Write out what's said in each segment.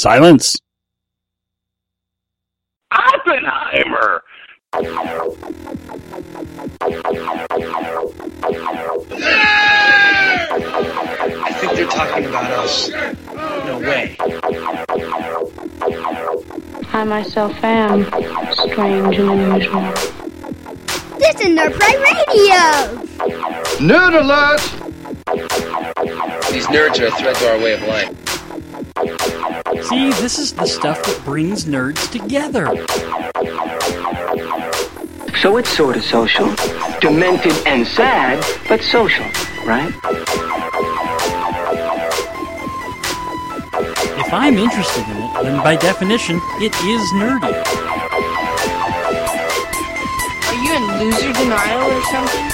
Silence! Oppenheimer! I think they're talking about us. No way. I myself am strange and unusual. This is Nerd Pride Radio! Nerd alert! These nerds are a threat to our way of life. See, this is the stuff that brings nerds together. So it's sort of social. Demented and sad, but social, right? If I'm interested in it, then by definition, it is nerdy. Are you in loser denial or something?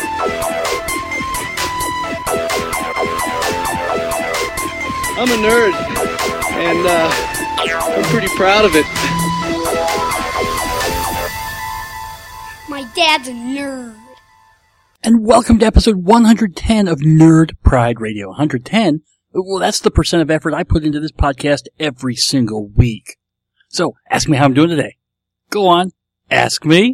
I'm a nerd, and I'm pretty proud of it. My dad's a nerd. And welcome to episode 110 of Nerd Pride Radio. 110? Well, that's the percent of effort I put into this podcast every single week. So, ask me how I'm doing today. Go on, ask me.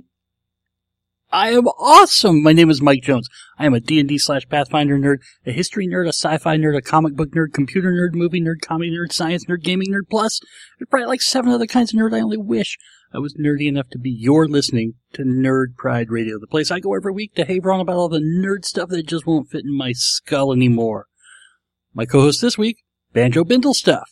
I am awesome. My name is Mike Jones. I am a D&D/Pathfinder nerd, a history nerd, a sci-fi nerd, a comic book nerd, computer nerd, movie nerd, comedy nerd, science nerd, gaming nerd, plus there's probably like 7 other kinds of nerd. I only wish I was nerdy enough to be your listening to Nerd Pride Radio, the place I go every week to haver on about all the nerd stuff that just won't fit in my skull anymore. My co-host this week, Banjo Bindle Stuff.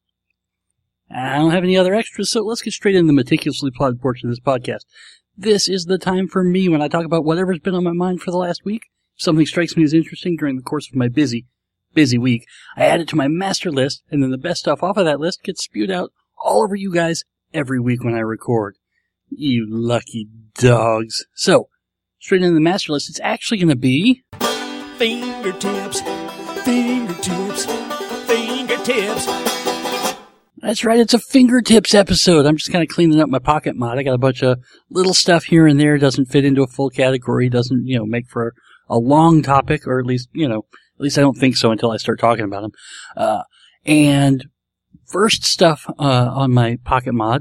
I don't have any other extras, so let's get straight into the meticulously plotted portion of this podcast. This is the time for me when I talk about whatever's been on my mind for the last week. If something strikes me as interesting during the course of my busy week, I add it to my master list, and then the best stuff off of that list gets spewed out all over you guys every week when I record. You lucky dogs. So, straight into the master list, it's actually going to be... Fingertips, fingertips, fingertips. That's right, it's a fingertips episode. I'm just kind of cleaning up my pocket mod. I got a bunch of little stuff here and there. Doesn't fit into a full category. Doesn't, make for a long topic, or at least I don't think so until I start talking about them. And first stuff on my pocket mod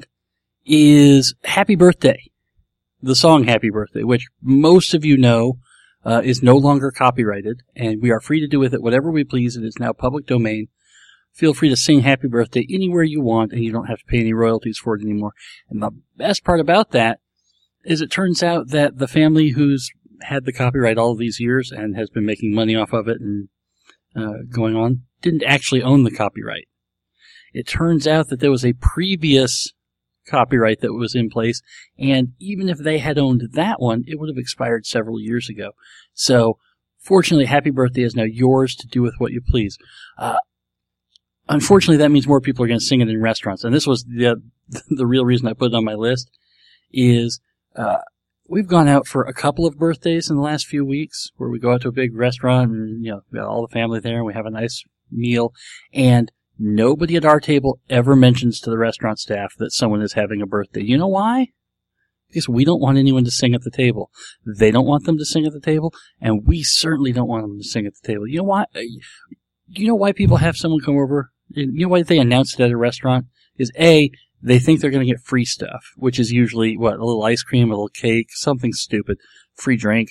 is Happy Birthday. The song Happy Birthday, which most of you know is no longer copyrighted, and we are free to do with it whatever we please. It is now public domain. Feel free to sing Happy Birthday anywhere you want, and you don't have to pay any royalties for it anymore. And the best part about that is it turns out that the family who's had the copyright all of these years and has been making money off of it and going on didn't actually own the copyright. It turns out that there was a previous copyright that was in place, and even if they had owned that one, it would have expired several years ago. So, fortunately, Happy Birthday is now yours to do with what you please. Unfortunately, that means more people are going to sing it in restaurants. And this was the real reason I put it on my list is, we've gone out for a couple of birthdays in the last few weeks where we go out to a big restaurant and, we got all the family there and we have a nice meal. And nobody at our table ever mentions to the restaurant staff that someone is having a birthday. You know why? Because we don't want anyone to sing at the table. They don't want them to sing at the table, and we certainly don't want them to sing at the table. You know why? You know why people have someone come over? You know why they announce it at a restaurant? Is A, they think they're going to get free stuff, which is usually, a little ice cream, a little cake, something stupid, free drink.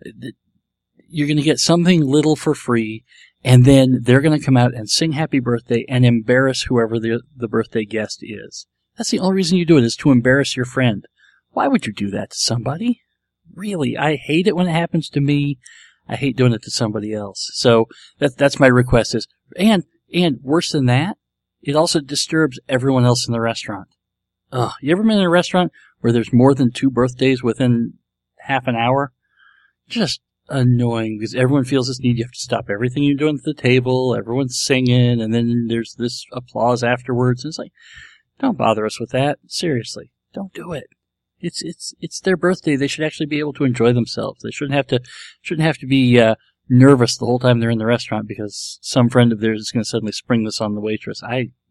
You're going to get something little for free, and then they're going to come out and sing Happy Birthday and embarrass whoever the birthday guest is. That's the only reason you do it, is to embarrass your friend. Why would you do that to somebody? Really, I hate it when it happens to me. I hate doing it to somebody else. So that's my request is, and worse than that, it also disturbs everyone else in the restaurant. You ever been in a restaurant where there's more than 2 birthdays within half an hour? Just annoying, because everyone feels this need. You have to stop everything you're doing at the table. Everyone's singing, and then there's this applause afterwards. And it's like, don't bother us with that. Seriously, don't do it. It's their birthday. They should actually be able to enjoy themselves. They shouldn't have to be nervous the whole time they're in the restaurant because some friend of theirs is going to suddenly spring this on the waitress.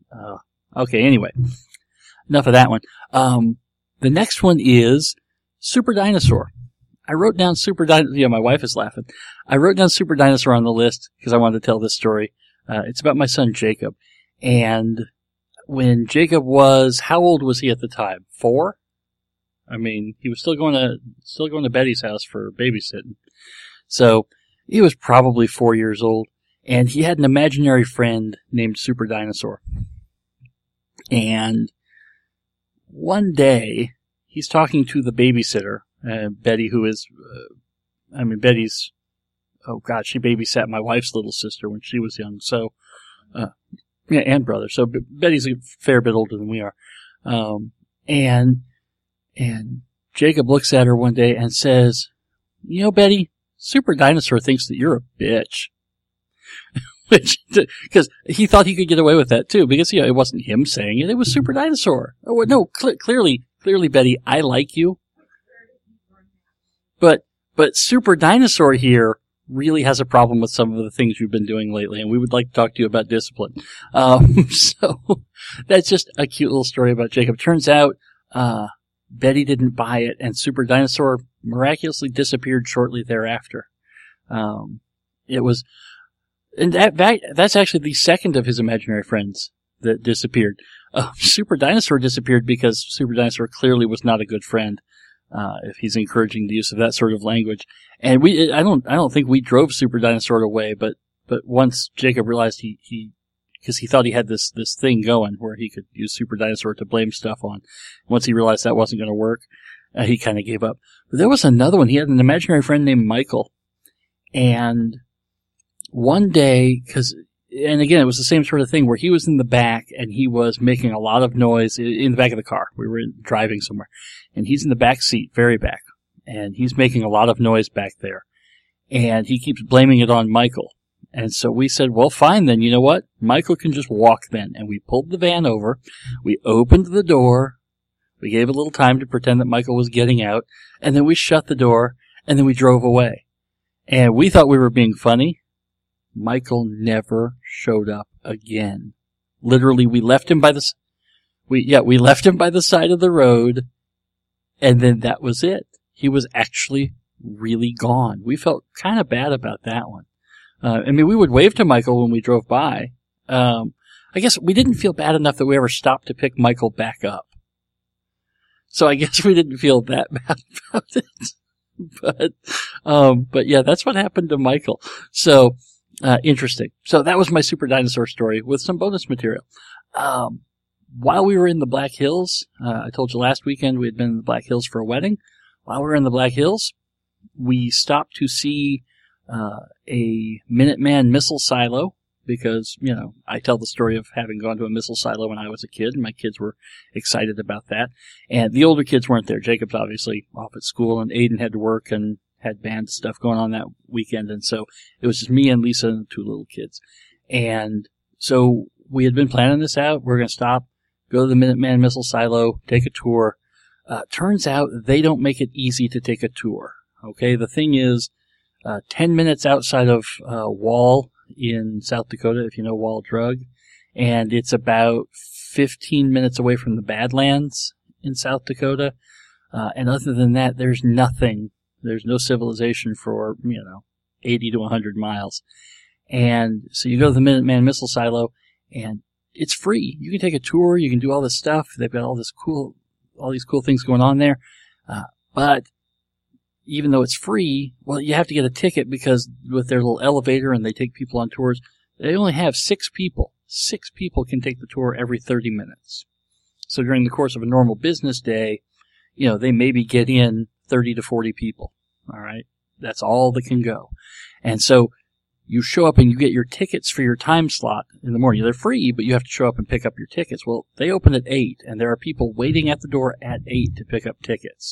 Okay, anyway. Enough of that one. The next one is Super Dinosaur. I wrote down Super Dinosaur. Yeah, my wife is laughing. I wrote down Super Dinosaur on the list because I wanted to tell this story. It's about my son Jacob. And when Jacob was, how old was he at the time? 4? I mean, he was still going to Betty's house for babysitting. So he was probably 4 years old, and he had an imaginary friend named Super Dinosaur. And one day, he's talking to the babysitter, Betty, who is, Betty's, oh God, she babysat my wife's little sister when she was young, so, yeah, and brother. So Betty's a fair bit older than we are. And Jacob looks at her one day and says, you know, Betty, Super Dinosaur thinks that you're a bitch. Because he thought he could get away with that too, because, it wasn't him saying it, it was Super Dinosaur. Oh, no, clearly, Betty, I like you. But Super Dinosaur here really has a problem with some of the things you've been doing lately, and we would like to talk to you about discipline. So that's just a cute little story about Jacob. Turns out, Betty didn't buy it, and Super Dinosaur miraculously disappeared shortly thereafter. That's actually the second of his imaginary friends that disappeared. Super Dinosaur disappeared because Super Dinosaur clearly was not a good friend. If he's encouraging the use of that sort of language. And I don't think we drove Super Dinosaur away, but once Jacob realized because he thought he had this thing going where he could use Super Dinosaur to blame stuff on. Once he realized that wasn't going to work, he kind of gave up. But there was another one. He had an imaginary friend named Michael. And one day, and again, it was the same sort of thing where he was in the back and he was making a lot of noise in the back of the car. We were driving somewhere. And he's in the back seat, very back. And he's making a lot of noise back there. And he keeps blaming it on Michael. And so we said, well, fine then, you know what? Michael can just walk then. And we pulled the van over. We opened the door. We gave a little time to pretend that Michael was getting out. And then we shut the door. And then we drove away. And we thought we were being funny. Michael never showed up again. Literally, we left him by the side of the road. And then that was it. He was actually really gone. We felt kind of bad about that one. We would wave to Michael when we drove by. I guess we didn't feel bad enough that we ever stopped to pick Michael back up. So I guess we didn't feel that bad about it. But yeah, that's what happened to Michael. So, interesting. So that was my Super Dinosaur story with some bonus material. While we were in the Black Hills, I told you last weekend we had been in the Black Hills for a wedding. While we were in the Black Hills, we stopped to see a Minuteman missile silo because, I tell the story of having gone to a missile silo when I was a kid, and my kids were excited about that. And the older kids weren't there. Jacob's obviously off at school, and Aiden had to work and had band stuff going on that weekend, and so it was just me and Lisa and the 2 little kids. And so we had been planning this out. We're going to stop, go to the Minuteman missile silo, take a tour. Turns out they don't make it easy to take a tour. Okay, the thing is, 10 minutes outside of Wall in South Dakota, if you know Wall Drug, and it's about 15 minutes away from the Badlands in South Dakota. And other than that, there's nothing. There's no civilization for, 80 to 100 miles. And so you go to the Minuteman missile silo, and it's free. You can take a tour. You can do all this stuff. They've got all these cool things going on there. But even though it's free, well, you have to get a ticket because with their little elevator and they take people on tours, they only have 6 people. 6 people can take the tour every 30 minutes. So during the course of a normal business day, they maybe get in 30 to 40 people. All right. That's all that can go. And so you show up and you get your tickets for your time slot in the morning. They're free, but you have to show up and pick up your tickets. Well, they open at 8, and there are people waiting at the door at 8 to pick up tickets.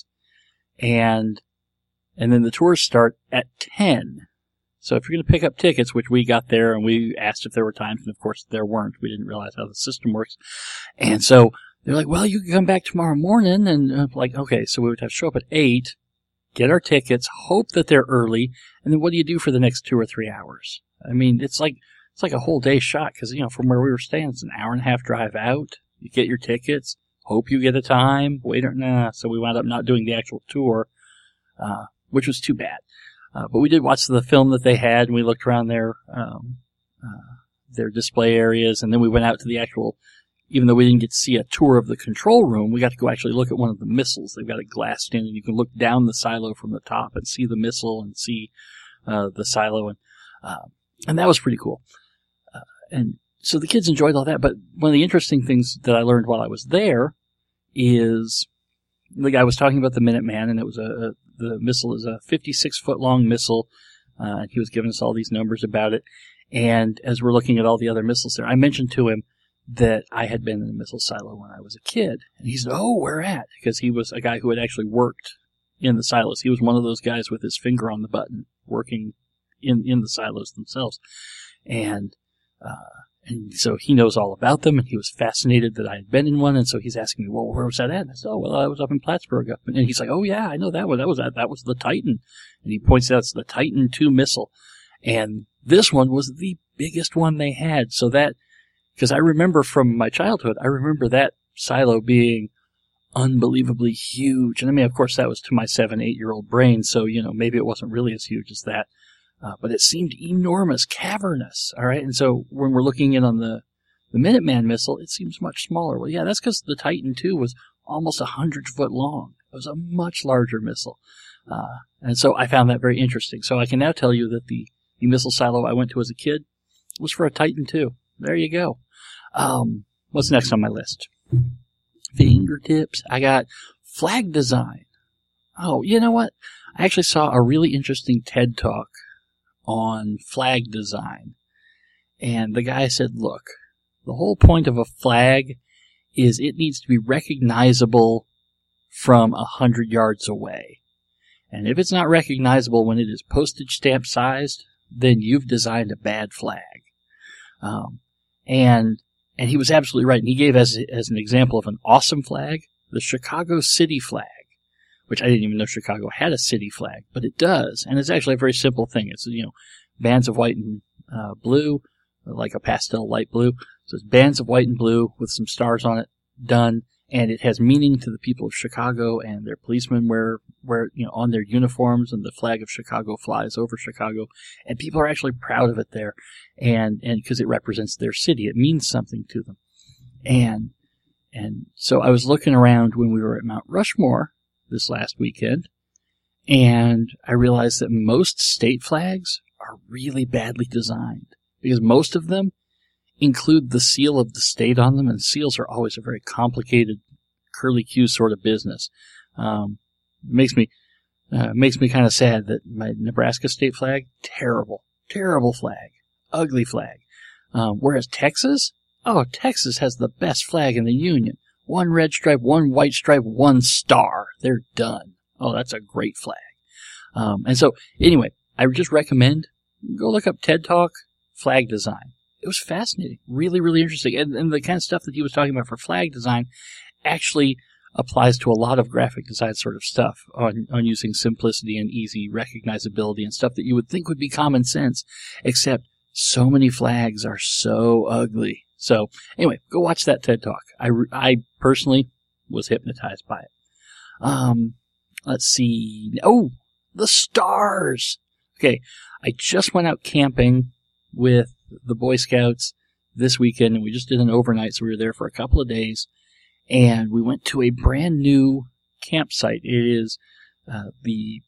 And then the tours start at 10. So if you're going to pick up tickets, which we got there and we asked if there were times, and of course there weren't. We didn't realize how the system works. And so they're like, well, you can come back tomorrow morning. And okay, so we would have to show up at 8, get our tickets, hope that they're early, and then what do you do for the next 2 or 3 hours? I mean, it's like a whole day shot because, from where we were staying, it's an hour-and-a-half drive out. You get your tickets, hope you get a time, so we wound up not doing the actual tour, which was too bad. But we did watch the film that they had, and we looked around their display areas, and then we went out to the actual even though we didn't get to see a tour of the control room, we got to go actually look at one of the missiles. They've got a glass stand, and you can look down the silo from the top and see the missile and see the silo, and that was pretty cool. And so the kids enjoyed all that, but one of the interesting things that I learned while I was there is the guy was talking about the Minuteman, and it was the missile is a 56-foot long missile, and he was giving us all these numbers about it. And as we're looking at all the other missiles there, I mentioned to him that I had been in a missile silo when I was a kid. And he said, "Oh, where at?" Because he was a guy who had actually worked in the silos. He was one of those guys with his finger on the button working in the silos themselves. And so he knows all about them, and he was fascinated that I had been in one, and so he's asking me, "Well, where was that at?" And I said, "Oh, well, I was up in Plattsburgh." And he's like, "Oh, yeah, I know that one. That was the Titan." And he points out it's the Titan II missile. And this one was the biggest one they had. So that, because I remember from my childhood, I remember that silo being unbelievably huge. And I mean, of course, that was to my 7, 8-year-old brain, so, maybe it wasn't really as huge as that. But it seemed enormous, cavernous, all right? And so when we're looking in on the Minuteman missile, it seems much smaller. Well, yeah, that's because the Titan II was almost 100 foot long. It was a much larger missile. And so I found that very interesting. So I can now tell you that the missile silo I went to as a kid was for a Titan II. There you go. What's next on my list? Fingertips. I got flag design. Oh, you know what? I actually saw a really interesting TED Talk on flag design. And the guy said, look, the whole point of a flag is it needs to be recognizable from 100 yards away. And if it's not recognizable when it is postage stamp sized, then you've designed a bad flag. And he was absolutely right. And he gave as an example of an awesome flag, the Chicago City flag, which I didn't even know Chicago had a city flag, but it does. And it's actually a very simple thing. It's, bands of white and blue, like a pastel light blue. So it's bands of white and blue with some stars on it, done. And it has meaning to the people of Chicago, and their policemen wear on their uniforms, and the flag of Chicago flies over Chicago. And people are actually proud of it there. And because it represents their city, it means something to them. And so I was looking around when we were at Mount Rushmore this last weekend, and I realized that most state flags are really badly designed, because most of them include the seal of the state on them, and seals are always a very complicated, curly-Q sort of business. Makes me kind of sad that my Nebraska state flag, terrible flag, ugly flag. Whereas Texas has the best flag in the Union. 1 red stripe, 1 white stripe, 1 star. They're done. Oh, that's a great flag. And so, anyway, I just recommend, go look up TED Talk flag design. It was fascinating. Really, really interesting. And the kind of stuff that he was talking about for flag design actually applies to a lot of graphic design sort of stuff on using simplicity and easy recognizability and stuff that you would think would be common sense, except so many flags are so ugly. So, anyway, go watch that TED Talk. I personally was hypnotized by it. Let's see. Oh, the stars. Okay, I just went out camping with the Boy Scouts this weekend, and we just did an overnight, so we were there for a couple of days, and we went to a brand new campsite. It is the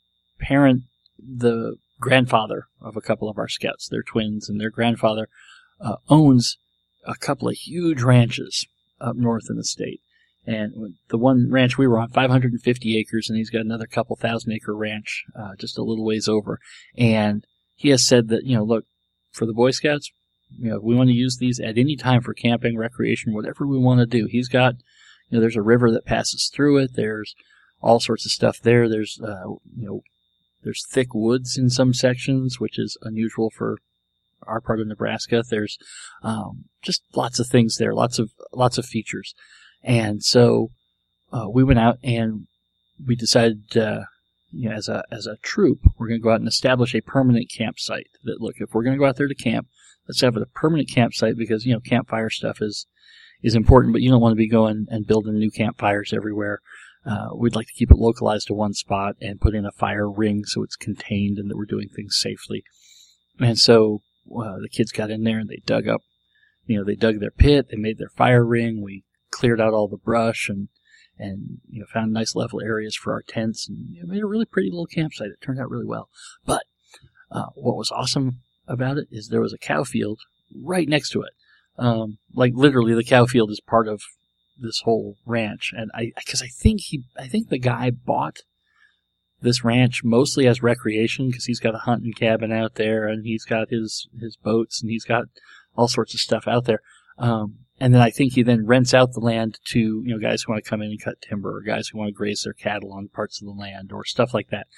grandfather of a couple of our scouts. They're twins, and their grandfather owns a couple of huge ranches up north in the state. And the one ranch we were on, 550 acres, and he's got another couple 1,000-acre ranch just a little ways over. And he has said that, look, for the Boy Scouts, if we want to use these at any time for camping, recreation, whatever we want to do. He's got, there's a river that passes through it. There's all sorts of stuff there. There's, there's thick woods in some sections, which is unusual for our part of Nebraska. There's just lots of things there, lots of features. And so we went out and we decided, as a troop, we're going to go out and establish a permanent campsite. That, look, if we're going to go out there to camp, let's have a permanent campsite, because campfire stuff is important, but you don't want to be going and building new campfires everywhere. We'd like to keep it localized to one spot and put in a fire ring so it's contained and that we're doing things safely. And so the kids got in there and they dug up they dug their pit, they made their fire ring, we cleared out all the brush and found nice level areas for our tents, and made a really pretty little campsite. It turned out really well. But what was awesome about it is there was a cow field right next to it. Like literally the cow field is part of this whole ranch. And I think the guy bought this ranch mostly as recreation, because he's got a hunting cabin out there, and he's got his boats, and he's got all sorts of stuff out there. And then I think he then rents out the land to, guys who want to come in and cut timber, or guys who want to graze their cattle on parts of the land, or stuff like that.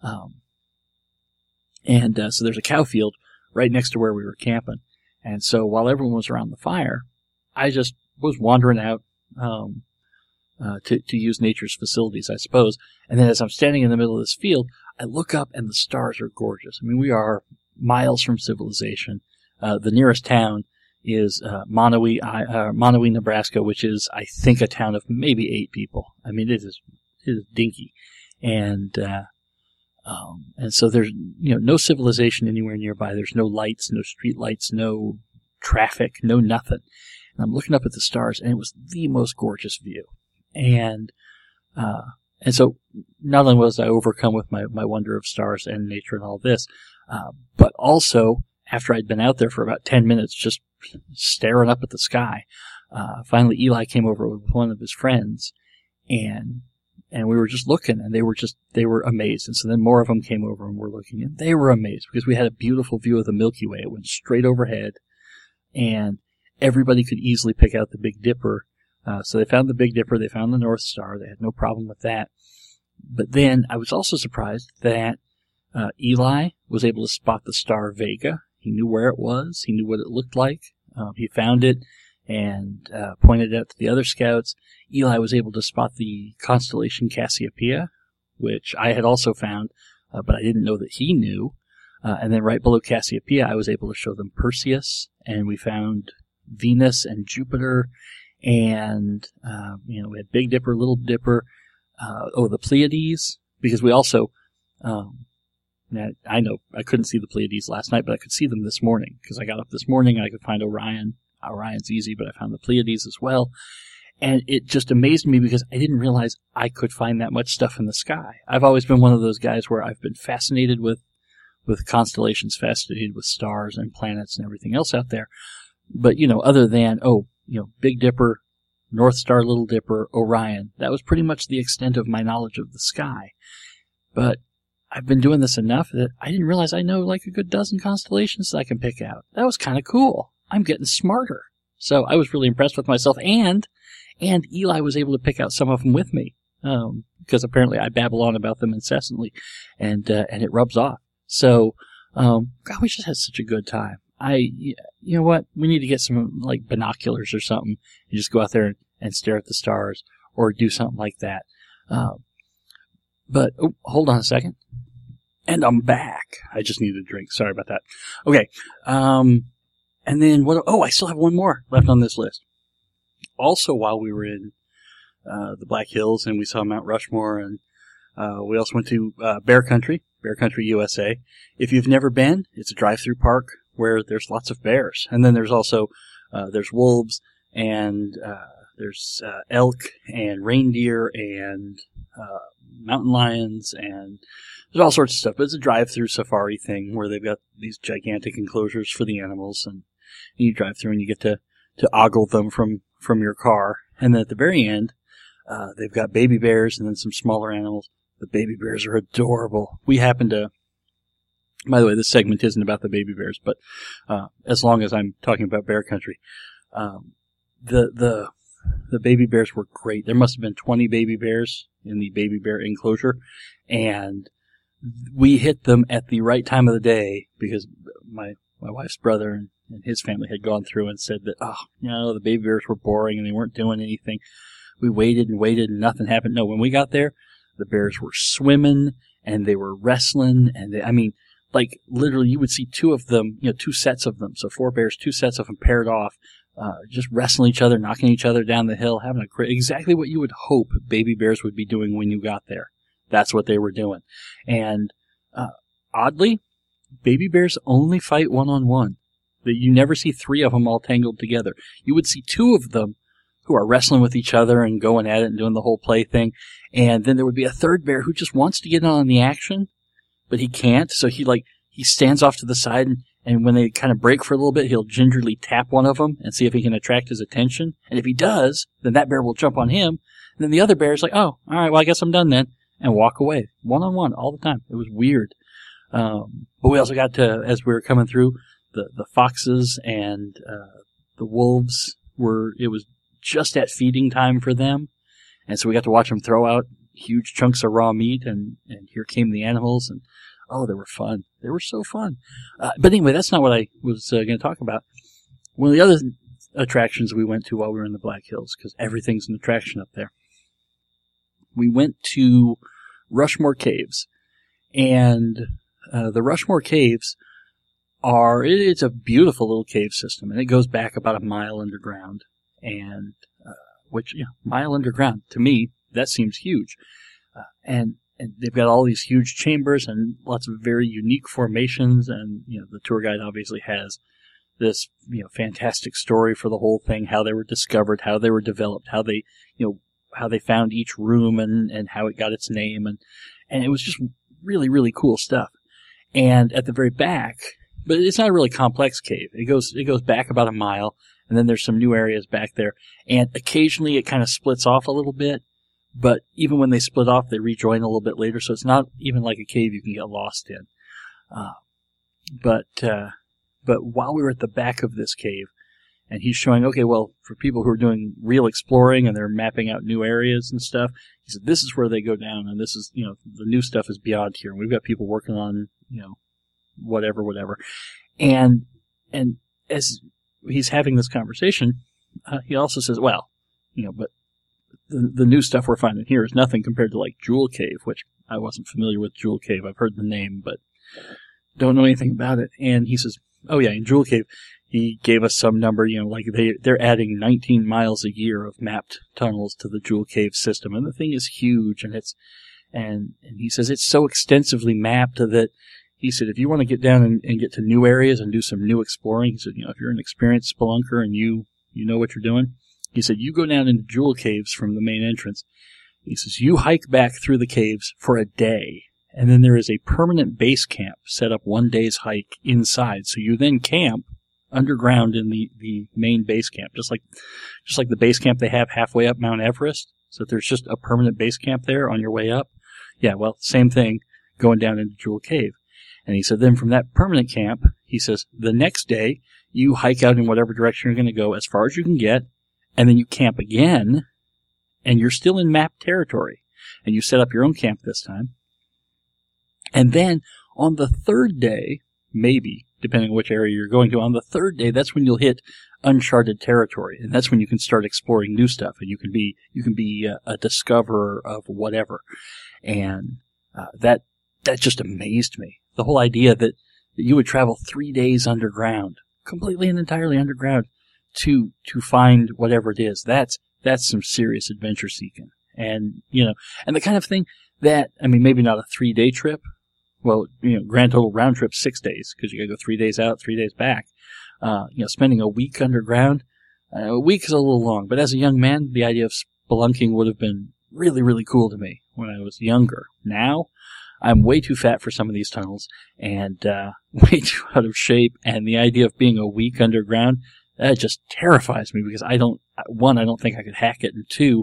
So there's a cow field right next to where we were camping. And so while everyone was around the fire, I just was wandering out to use nature's facilities, I suppose. And then as I'm standing in the middle of this field, I look up and the stars are gorgeous. I mean, we are miles from civilization. The nearest town is Monowi, Nebraska, which is, I think, a town of maybe 8 people. I mean, it is dinky. And so there's, no civilization anywhere nearby. There's no lights, no street lights, no traffic, no nothing. And I'm looking up at the stars, and it was the most gorgeous view. And so not only was I overcome with my wonder of stars and nature and all this, but also after I'd been out there for about 10 minutes just staring up at the sky, finally Eli came over with one of his friends, and we were just looking, and they were amazed. And so then more of them came over and were looking, and they were amazed because we had a beautiful view of the Milky Way. It went straight overhead, and everybody could easily pick out the Big Dipper. So they found the Big Dipper, they found the North Star, they had no problem with that. But then I was also surprised that Eli was able to spot the star Vega. He knew where it was, he knew what it looked like. He found it and pointed it out to the other scouts. Eli was able to spot the constellation Cassiopeia, which I had also found, but I didn't know that he knew. And then right below Cassiopeia, I was able to show them Perseus, and we found Venus and Jupiter, and we had Big Dipper, Little Dipper, the Pleiades, because we also, I know I couldn't see the Pleiades last night, but I could see them this morning, because I got up this morning and I could find Orion. Orion's easy, but I found the Pleiades as well. And it just amazed me because I didn't realize I could find that much stuff in the sky. I've always been one of those guys where I've been fascinated with constellations, fascinated with stars and planets and everything else out there. But, other than, Big Dipper, North Star, Little Dipper, Orion, that was pretty much the extent of my knowledge of the sky. But I've been doing this enough that I didn't realize I know like a good dozen constellations that I can pick out. That was kind of cool. I'm getting smarter. So I was really impressed with myself, and Eli was able to pick out some of them with me, because apparently I babble on about them incessantly, and it rubs off. So, God, we just had such a good time. You know what? We need to get some like binoculars or something and just go out there and stare at the stars, or do something like that. But hold on a second. And I'm back. I just needed a drink. Sorry about that. Okay. And then I still have one more left on this list. Also, while we were in the Black Hills and we saw Mount Rushmore, and we also went to Bear Country, USA. If you've never been, it's a drive-through park where there's lots of bears. And then there's also there's wolves, and there's elk and reindeer and mountain lions, and there's all sorts of stuff. But it's a drive-through safari thing where they've got these gigantic enclosures for the animals, and you drive through and you get to ogle them from your car. And then at the very end, they've got baby bears and then some smaller animals. The baby bears are adorable. We happen to, by the way, this segment isn't about the baby bears, but as long as I'm talking about Bear Country, the baby bears were great. There must have been 20 baby bears in the baby bear enclosure, and we hit them at the right time of the day because my wife's brother and his family had gone through and said that, the baby bears were boring and they weren't doing anything. We waited and nothing happened. No, when we got there, the bears were swimming and they were wrestling, and like literally you would see two of them, 2 sets of them. So 4 bears, 2 sets of them paired off, just wrestling each other, knocking each other down the hill, having exactly what you would hope baby bears would be doing when you got there. That's what they were doing. And oddly, baby bears only fight one-on-one. That you never see three of them all tangled together. You would see two of them who are wrestling with each other and going at it and doing the whole play thing. And then there would be a third bear who just wants to get in on the action, but he can't. So he stands off to the side, and when they kind of break for a little bit, he'll gingerly tap one of them and see if he can attract his attention. And if he does, then that bear will jump on him. And then the other bear's like, oh, all right, well, I guess I'm done then, and walk away. One-on-one all the time. It was weird. But we also got to, as we were coming through, the foxes and the wolves it was just at feeding time for them. And so we got to watch them throw out huge chunks of raw meat, and here came the animals, and oh, they were fun. They were so fun. But anyway, that's not what I was going to talk about. One of the other attractions we went to while we were in the Black Hills, because everything's an attraction up there, we went to Rushmore Caves. And the Rushmore Caves it's a beautiful little cave system, and it goes back about a mile underground. And mile underground, to me, that seems huge. And they've got all these huge chambers and lots of very unique formations, and the tour guide obviously has this fantastic story for the whole thing, how they were discovered, how they were developed, how they found each room and how it got its name, and it was just really, really cool stuff. And at the very back, but it's not a really complex cave. It goes back about a mile, and then there's some new areas back there, and occasionally it kind of splits off a little bit. But even when they split off, they rejoin a little bit later, so it's not even like a cave you can get lost in. But while we were at the back of this cave, and he's showing, okay, well, for people who are doing real exploring and they're mapping out new areas and stuff, he said, this is where they go down, and this is, the new stuff is beyond here. And we've got people working on, whatever. And as he's having this conversation, he also says, well, but the new stuff we're finding here is nothing compared to like Jewel Cave, which I wasn't familiar with Jewel Cave. I've heard the name, but don't know anything about it. And he says, oh yeah, in Jewel Cave, he gave us some number, like they're adding 19 miles a year of mapped tunnels to the Jewel Cave system. And the thing is huge, and he says it's so extensively mapped that he said, if you want to get down and get to new areas and do some new exploring, he said, if you're an experienced spelunker and you know what you're doing, he said, you go down into Jewel Caves from the main entrance. He says, you hike back through the caves for a day, and then there is a permanent base camp set up 1 day's hike inside. So you then camp underground in the main base camp, just like the base camp they have halfway up Mount Everest. So there's just a permanent base camp there on your way up. Yeah, well, same thing going down into Jewel Cave. And he said, then from that permanent camp, he says, the next day, you hike out in whatever direction you're going to go as far as you can get, and then you camp again, and you're still in mapped territory. And you set up your own camp this time. And then on the third day, maybe, depending on which area you're going to, on the third day, that's when you'll hit uncharted territory. And that's when you can start exploring new stuff, and you can be a discoverer of whatever. And that just amazed me. The whole idea that you would travel 3 days underground, completely and entirely underground, to find whatever it is. That's some serious adventure seeking. And, and the kind of thing that, maybe not a 3-day trip. Well, grand total round trip 6 days, because you gotta go 3 days out, 3 days back. Spending a week underground, a week is a little long, but as a young man, the idea of spelunking would have been really, really cool to me when I was younger. Now, I'm way too fat for some of these tunnels, and way too out of shape, and the idea of being a week underground, that just terrifies me, because I don't think I could hack it, and two,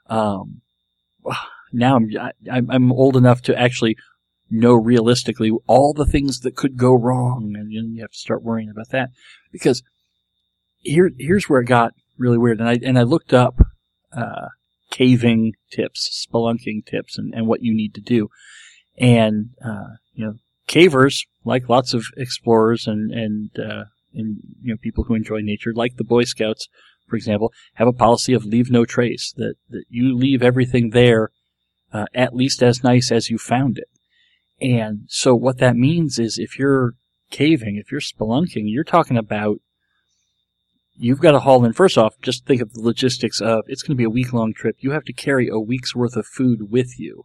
now I'm old enough to actually know realistically all the things that could go wrong, and you have to start worrying about that, because here's where it got really weird, and I looked up caving tips, spelunking tips, and what you need to do. And, cavers, like lots of explorers and people who enjoy nature, like the Boy Scouts, for example, have a policy of leave no trace, that you leave everything there, at least as nice as you found it. And so what that means is if you're caving, if you're spelunking, you're talking about, you've got to haul in, first off, just think of the logistics of, it's going to be a week-long trip. You have to carry a week's worth of food with you.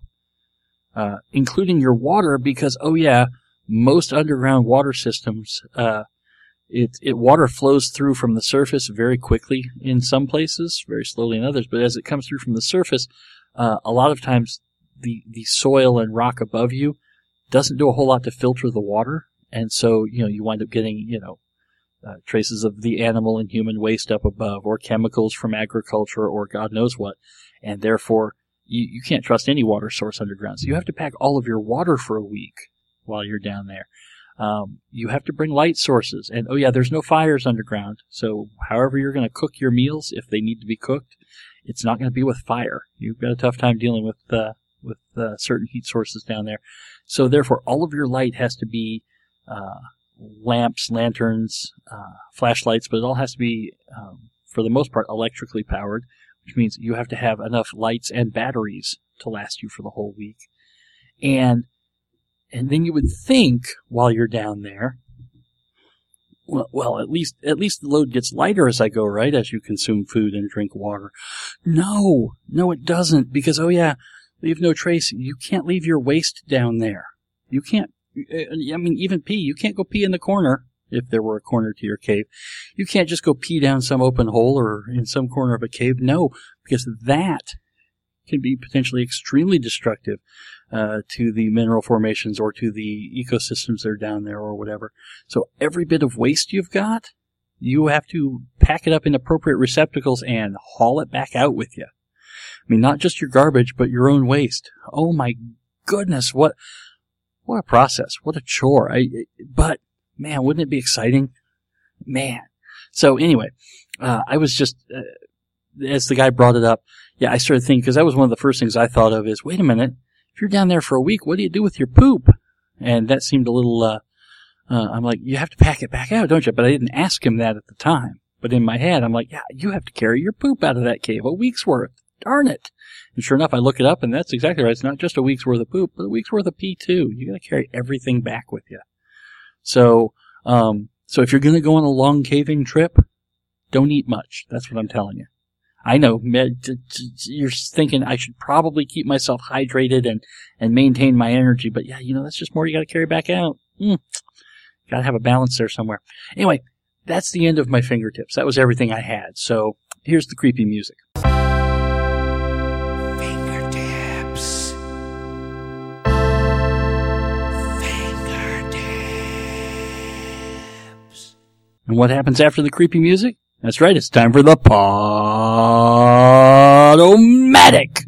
Including your water, because, most underground water systems, water flows through from the surface very quickly in some places, very slowly in others. But as it comes through from the surface, a lot of times the soil and rock above you doesn't do a whole lot to filter the water, and so you wind up getting traces of the animal and human waste up above, or chemicals from agriculture, or God knows what, and therefore you can't trust any water source underground. So you have to pack all of your water for a week while you're down there. You have to bring light sources, and there's no fires underground. So however you're going to cook your meals, if they need to be cooked, it's not going to be with fire. You've got a tough time dealing with certain heat sources down there. So therefore, all of your light has to be lamps, lanterns, flashlights, but it all has to be, for the most part, electrically powered, which means you have to have enough lights and batteries to last you for the whole week. And then you would think, while you're down there, well, at least the load gets lighter as I go, right? As you consume food and drink water. No, it doesn't, because leave no trace. You can't leave your waste down there. You can't. Even pee. You can't go pee in the corner, if there were a corner to your cave. You can't just go pee down some open hole or in some corner of a cave. No, because that can be potentially extremely destructive to the mineral formations or to the ecosystems that are down there or whatever. So every bit of waste you've got, you have to pack it up in appropriate receptacles and haul it back out with you. I mean, not just your garbage, but your own waste. Oh my goodness, what a process. What a chore. But, man, wouldn't it be exciting? Man. So, anyway, I was just, as the guy brought it up, I started thinking, because that was one of the first things I thought of is, wait a minute, if you're down there for a week, what do you do with your poop? And that seemed a little, I'm like, you have to pack it back out, don't you? But I didn't ask him that at the time. But in my head, I'm like, you have to carry your poop out of that cave a week's worth. Darn it. And sure enough, I look it up, and that's exactly right. It's not just a week's worth of poop, but a week's worth of pee, too. You got to carry everything back with you. So if you're going to go on a long caving trip, don't eat much. That's what I'm telling you. I know you're thinking I should probably keep myself hydrated and maintain my energy, but that's just more you got to carry back out. Got to have a balance there somewhere. Anyway, that's the end of my fingertips. That was everything I had. So here's the creepy music. And what happens after the creepy music? That's right, it's time for the Pod-O-Matic.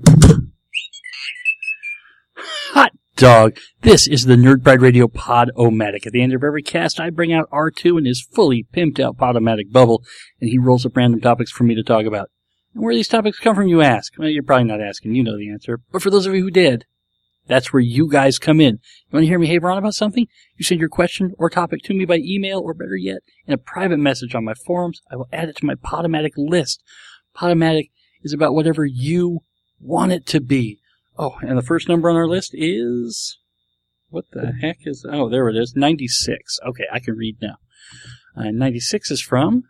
Hot dog. This is the Nerd Pride Radio Pod-O-Matic. At the end of every cast, I bring out R2 in his fully pimped out Pod-O-Matic bubble, and he rolls up random topics for me to talk about. And where do these topics come from, you ask? Well, you're probably not asking. You know the answer. But for those of you who did, that's where you guys come in. You want to hear me haver on about something? You send your question or topic to me by email, or better yet, in a private message on my forums. I will add it to my Podomatic list. Podomatic is about whatever you want it to be. Oh, and the first number on our list is... What the heck is... Oh, there it is. 96. Okay, I can read now. 96 is from...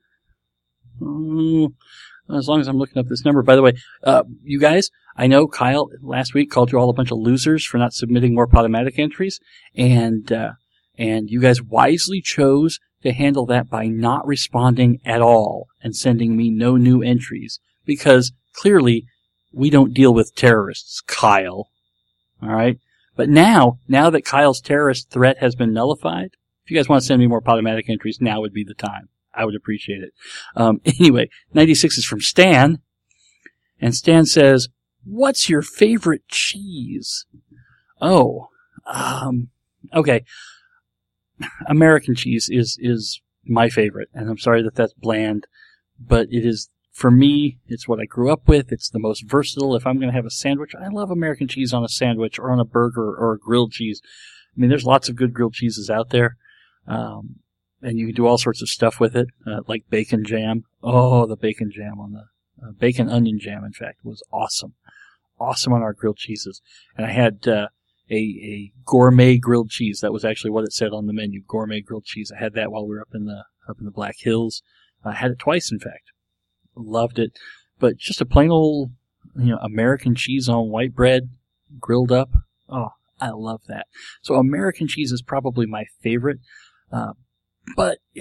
as long as I'm looking up this number. By the way, you guys... I know Kyle last week called you all a bunch of losers for not submitting more Podomatic entries, and you guys wisely chose to handle that by not responding at all and sending me no new entries, because clearly we don't deal with terrorists, Kyle. All right? But now that Kyle's terrorist threat has been nullified, if you guys want to send me more Podomatic entries, now would be the time. I would appreciate it. Anyway, 96 is from Stan, and Stan says, "What's your favorite cheese?" Oh, okay. American cheese is my favorite, and I'm sorry that that's bland, but it is, for me, it's what I grew up with. It's the most versatile. If I'm going to have a sandwich, I love American cheese on a sandwich or on a burger or a grilled cheese. I mean, there's lots of good grilled cheeses out there, and you can do all sorts of stuff with it, like bacon jam. Oh, the bacon jam on the bacon onion jam, in fact, was awesome. Awesome on our grilled cheeses. And I had a gourmet grilled cheese. That was actually what it said on the menu, gourmet grilled cheese. I had that while we were up in the Black Hills. I had it twice, in fact. Loved it. But just a plain old, American cheese on white bread, grilled up. Oh, I love that. So American cheese is probably my favorite. But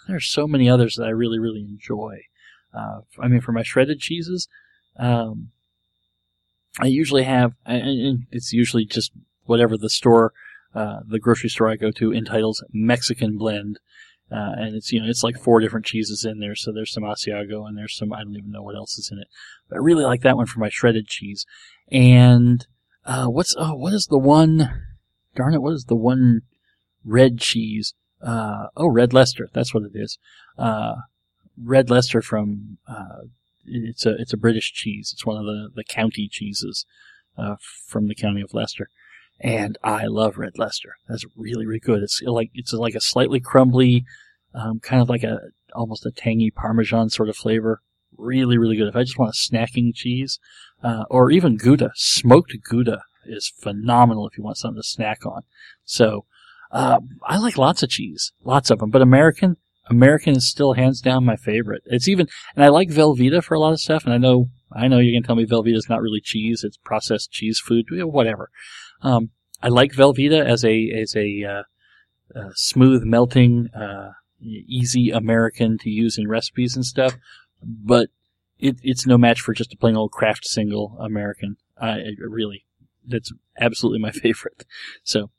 there's so many others that I really, really enjoy. For my shredded cheeses, I usually have, and it's usually just whatever the store, the grocery store I go to entitles Mexican blend. And it's like 4 different cheeses in there. So there's some Asiago and there's some, I don't even know what else is in it. But I really like that one for my shredded cheese. And, what is the one, darn it, what is the one red cheese? Red Leicester. That's what it is. Red Leicester from, it's a British cheese. It's one of the county cheeses, from the county of Leicester. And I love Red Leicester. That's really, really good. It's like a slightly crumbly, kind of like almost a tangy Parmesan sort of flavor. Really, really good. If I just want a snacking cheese, or even Gouda, smoked Gouda is phenomenal if you want something to snack on. So, I like lots of cheese, lots of them, but American is still hands down my favorite. And I like Velveeta for a lot of stuff, and I know you're gonna tell me Velveeta is not really cheese, it's processed cheese food, whatever. I like Velveeta as a smooth melting, easy American to use in recipes and stuff, but it's no match for just a plain old Kraft single American. That's absolutely my favorite. So,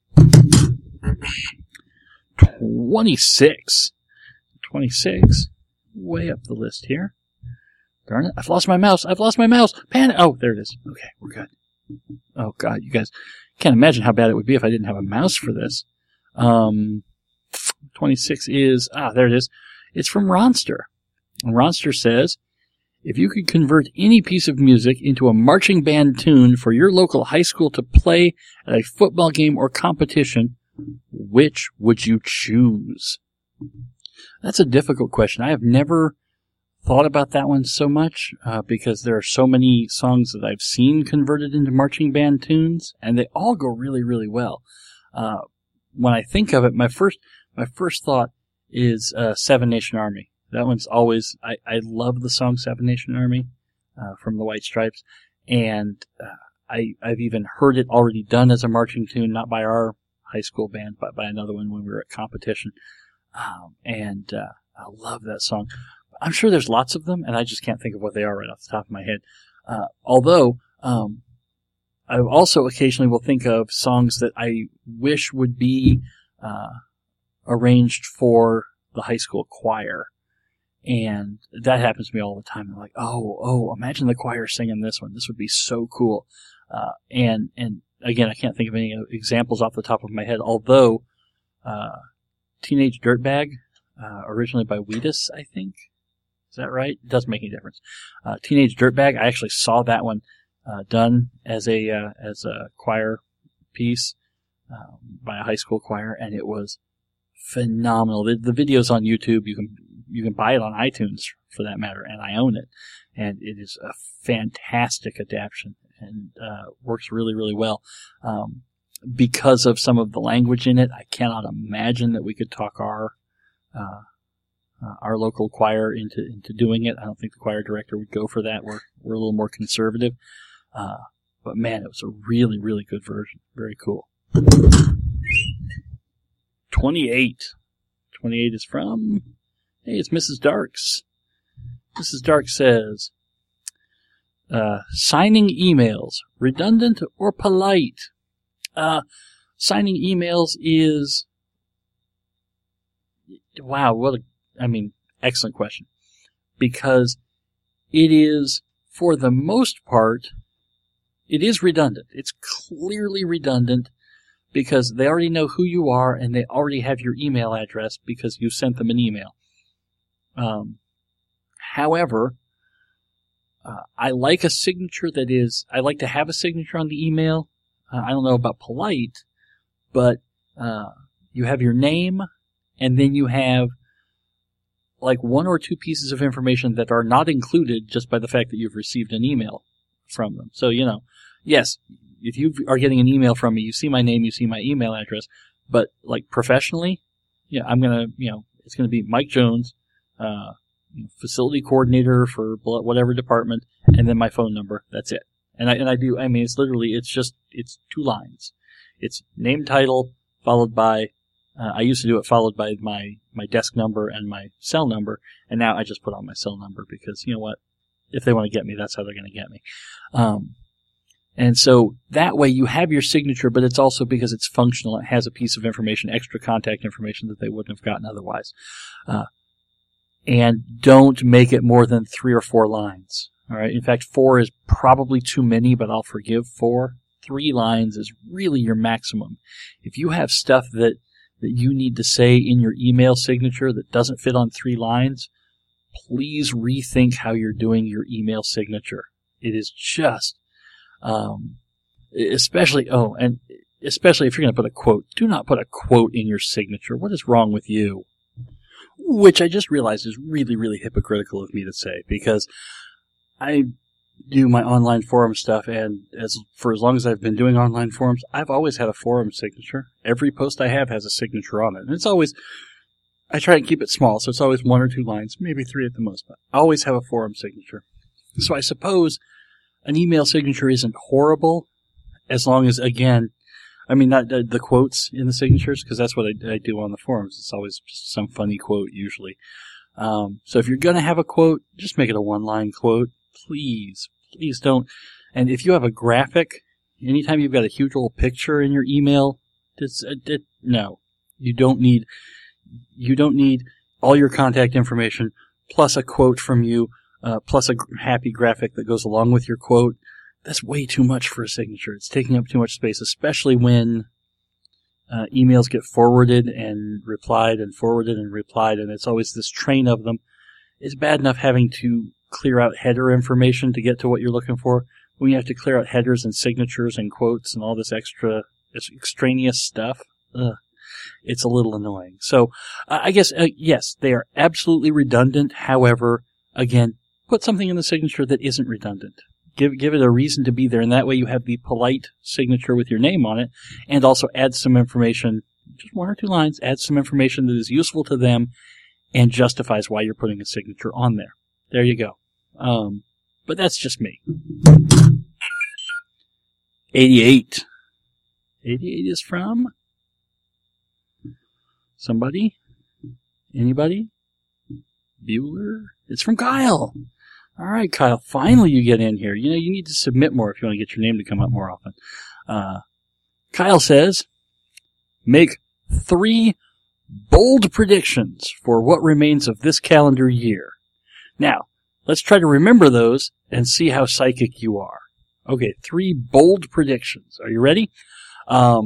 26, way up the list here. Darn it, I've lost my mouse. Oh, there it is. Okay, we're good. Oh God, you guys can't imagine how bad it would be if I didn't have a mouse for this. 26 is, there it is. It's from Ronster. And Ronster says, if you could convert any piece of music into a marching band tune for your local high school to play at a football game or competition, which would you choose? That's a difficult question. I have never thought about that one so much, because there are so many songs that I've seen converted into marching band tunes, and they all go really, really well. When I think of it, my first thought is Seven Nation Army. That one's always, I love the song Seven Nation Army, from the White Stripes, and I've even heard it already done as a marching tune, not by our high school band, but by another one when we were at competition. I love that song. I'm sure there's lots of them, and I just can't think of what they are right off the top of my head. Although, I also occasionally will think of songs that I wish would be arranged for the high school choir. And that happens to me all the time. I'm like, oh, imagine the choir singing this one. This would be so cool. And again, I can't think of any examples off the top of my head, although Teenage Dirtbag, originally by Wheatus, I think. Is that right? It doesn't make any difference. Teenage Dirtbag, I actually saw that one done as a choir piece by a high school choir, and it was phenomenal. The video's on YouTube. You can buy it on iTunes for that matter, and I own it. And it is a fantastic adaptation and works really, really well. Because of some of the language in it, I cannot imagine that we could talk our local choir into doing it. I don't think the choir director would go for that. We're a little more conservative. But man, it was a really, really good version. Very cool. 28. 28 is from, it's Mrs. Darks. Mrs. Darks says, signing emails, redundant or polite? Signing emails is, wow, excellent question. Because it is, for the most part, it is redundant. It's clearly redundant because they already know who you are and they already have your email address because you sent them an email. However, I like a signature I like to have a signature on the email. I don't know about polite, but you have your name and then you have like 1 or 2 pieces of information that are not included just by the fact that you've received an email from them. So, yes, if you are getting an email from me, you see my name, you see my email address, but like professionally, I'm going to, it's going to be Mike Jones, facility coordinator for whatever department, and then my phone number. That's it. And I do, it's 2 lines. It's name, title, followed by, I used to do it followed by my desk number and my cell number, and now I just put on my cell number because, you know what, if they want to get me, that's how they're going to get me. And so that way you have your signature, but it's also because it's functional. It has a piece of information, extra contact information that they wouldn't have gotten otherwise. And don't make it more than 3 or 4 lines. All right. In fact, 4 is probably too many, but I'll forgive 4. 3 lines is really your maximum. If you have stuff that you need to say in your email signature that doesn't fit on 3 lines, please rethink how you're doing your email signature. It is just, especially if you're going to put a quote, do not put a quote in your signature. What is wrong with you? Which I just realized is really, really hypocritical of me to say, because I do my online forum stuff, and for as long as I've been doing online forums, I've always had a forum signature. Every post I have has a signature on it. And it's always, I try and keep it small, so it's always 1 or 2 lines, maybe 3 at the most, but I always have a forum signature. So I suppose an email signature isn't horrible, as long as, again, I mean, not the quotes in the signatures, because that's what I do on the forums. It's always just some funny quote, usually. So if you're going to have a quote, just make it a 1-line quote. Please don't. And if you have a graphic, anytime you've got a huge old picture in your email, no. You don't need all your contact information, plus a quote from you, plus a happy graphic that goes along with your quote. That's way too much for a signature. It's taking up too much space, especially when emails get forwarded and replied and forwarded and replied, and it's always this train of them. It's bad enough having to clear out header information to get to what you're looking for. When you have to clear out headers and signatures and quotes and all this extraneous stuff, it's a little annoying. So I guess, yes, they are absolutely redundant. However, again, put something in the signature that isn't redundant. Give it a reason to be there, and that way you have the polite signature with your name on it, and also add some information, just 1 or 2 lines, add some information that is useful to them and justifies why you're putting a signature on there. There you go. But that's just me. 88. 88 is from somebody? Anybody? Bueller? It's from Kyle. All right, Kyle, finally you get in here. You know, you need to submit more if you want to get your name to come up more often. Kyle says, make 3 bold predictions for what remains of this calendar year. Now, let's try to remember those and see how psychic you are. Okay, 3 bold predictions. Are you ready? I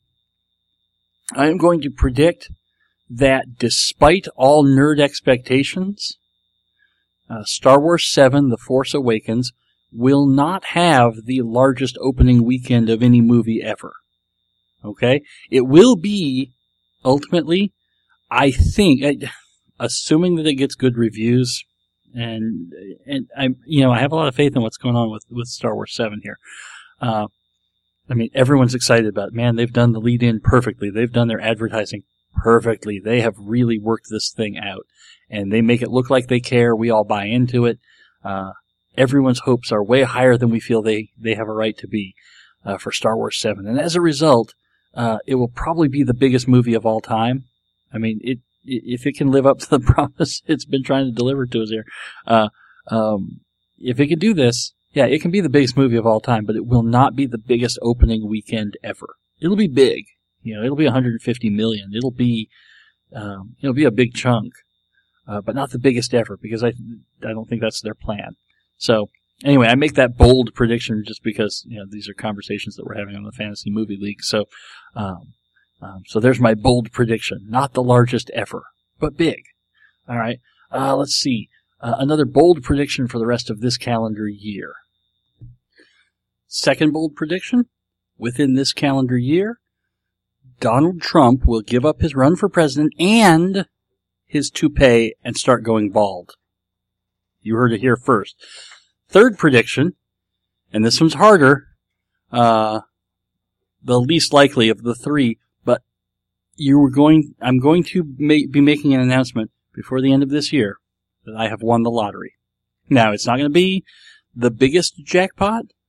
am going to predict that despite all nerd expectations, Star Wars 7, The Force Awakens, will not have the largest opening weekend of any movie ever. Okay? It will be, ultimately, I think, assuming that it gets good reviews, and I have a lot of faith in what's going on with Star Wars 7 here. I mean, everyone's excited about it. Man, they've done the lead-in perfectly. They've done their advertising perfectly. They have really worked this thing out. And they make it look like they care. We all buy into it. Everyone's hopes are way higher than we feel they have a right to be for Star Wars 7. And as a result, it will probably be the biggest movie of all time. I mean, if it can live up to the promise it's been trying to deliver to us here, if it can do this, yeah, it can be the biggest movie of all time, but it will not be the biggest opening weekend ever. It'll be big. It'll be 150 million. It'll be a big chunk. But not the biggest ever, because I don't think that's their plan. So, anyway, I make that bold prediction just because, these are conversations that we're having on the Fantasy Movie League. So, so there's my bold prediction. Not the largest ever, but big. All right. Let's see. Another bold prediction for the rest of this calendar year. Second bold prediction. Within this calendar year, Donald Trump will give up his run for president and his toupee and start going bald. You heard it here first. Third prediction, and this one's harder, the least likely of the 3, but I'm going to be making an announcement before the end of this year that I have won the lottery. Now, it's not going to be the biggest jackpot.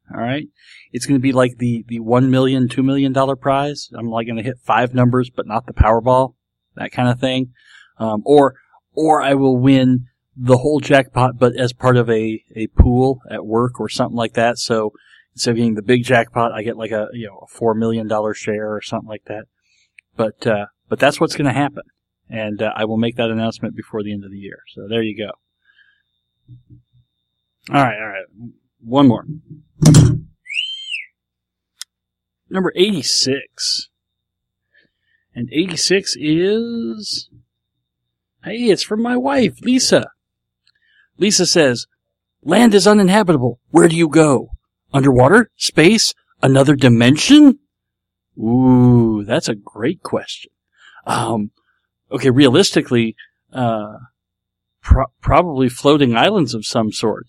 All right. It's going to be like the $1 million, $2 million prize. I'm like going to hit 5 numbers, but not the Powerball, that kind of thing. Or I will win the whole jackpot, but as part of a pool at work or something like that. So instead of getting the big jackpot, I get like a $4 million share or something like that. But that's what's going to happen. And I will make that announcement before the end of the year. So there you go. All right. One more. Number 86. And 86 is... Hey, it's from my wife, Lisa. Lisa says, land is uninhabitable. Where do you go? Underwater? Space? Another dimension? Ooh, that's a great question. Okay, realistically, probably floating islands of some sort.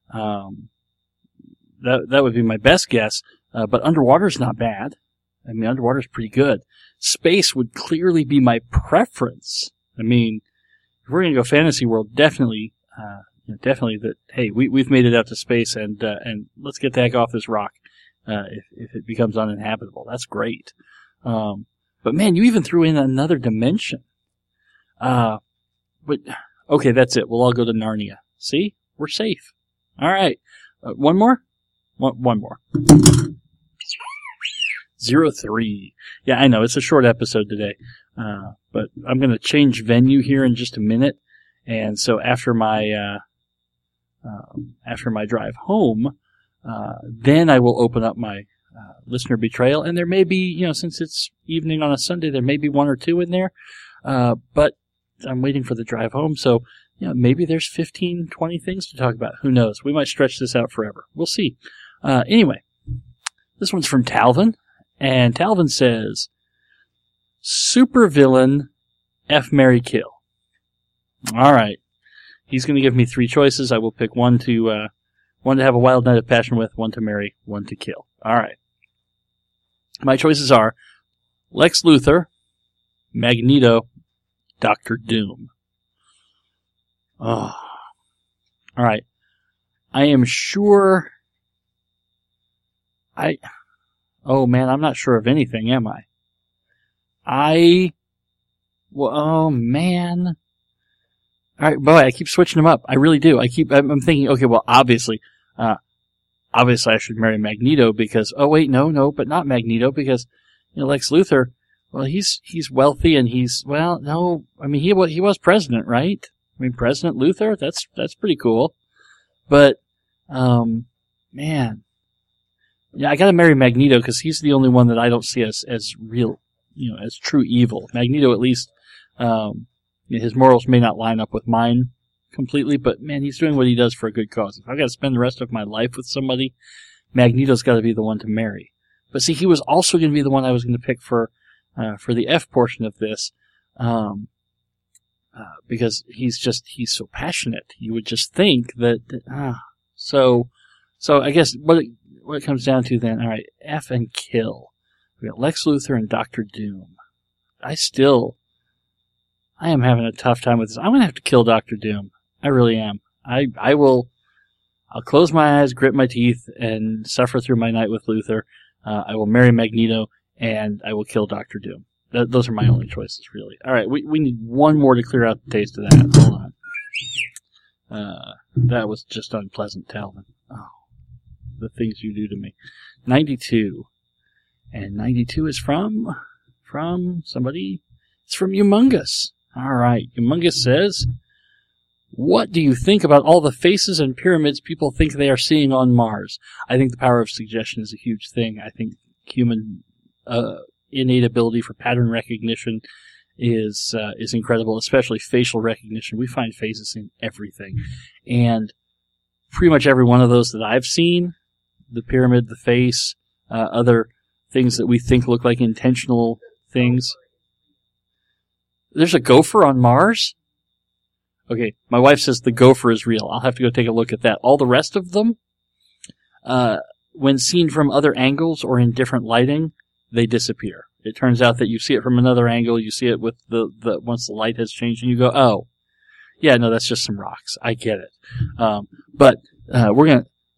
That would be my best guess. But underwater's not bad. I mean, underwater's pretty good. Space would clearly be my preference. I mean, if we're gonna go fantasy world, definitely that. Hey, we've made it out to space, and let's get the heck off this rock. If it becomes uninhabitable, that's great. But man, you even threw in another dimension. But okay, that's it. We'll all go to Narnia. See, we're safe. All right, one more. One more. 03. Yeah, I know it's a short episode today, but I'm going to change venue here in just a minute, and so after my drive home, then I will open up my listener betrayal, and there may be, since it's evening on a Sunday, there may be 1 or 2 in there, but I'm waiting for the drive home, so maybe there's 15, 20 things to talk about. Who knows? We might stretch this out forever. We'll see. Anyway, this one's from Talvin. And Talvin says, supervillain F, marry, kill. All right. He's going to give me 3 choices. I will pick one to have a wild night of passion with, one to marry, one to kill. All right. My choices are Lex Luthor, Magneto, Dr. Doom. Oh. All right. I am sure oh man, I'm not sure of anything, am I? Oh man. Alright, boy, I keep switching them up. I really do. I'm thinking, okay, well, obviously I should marry Magneto because, oh wait, no, but not Magneto because, Lex Luthor, well, he's wealthy and he was president, right? I mean, President Luthor, that's pretty cool. But, man. Yeah, I gotta marry Magneto because he's the only one that I don't see as real, as true evil. Magneto, at least, his morals may not line up with mine completely, but man, he's doing what he does for a good cause. If I've got to spend the rest of my life with somebody, Magneto's got to be the one to marry. But see, he was also going to be the one I was going to pick for the F portion of this, because he's so passionate. You would just think that, so I guess what it comes down to then, all right, F and kill. We got Lex Luthor and Dr. Doom. I am having a tough time with this. I'm going to have to kill Dr. Doom. I really am. I'll close my eyes, grit my teeth, and suffer through my night with Luthor. I will marry Magneto, and I will kill Dr. Doom. Those are my only choices, really. All right, we need one more to clear out the taste of that. Hold on. That was just unpleasant, Talvin. Oh. The things you do to me. 92. And 92 is from somebody. It's from Humongous. All right. Humongous says, what do you think about all the faces and pyramids people think they are seeing on Mars? I think the power of suggestion is a huge thing. I think human innate ability for pattern recognition is incredible, especially facial recognition. We find faces in everything. And pretty much every one of those that I've seen, the pyramid, the face, other things that we think look like intentional things. There's a gopher on Mars? Okay, my wife says the gopher is real. I'll have to go take a look at that. All the rest of them, when seen from other angles or in different lighting, they disappear. It turns out that you see it from another angle, you see it with the once the light has changed, and you go, oh, yeah, no, that's just some rocks. I get it. But we're gonna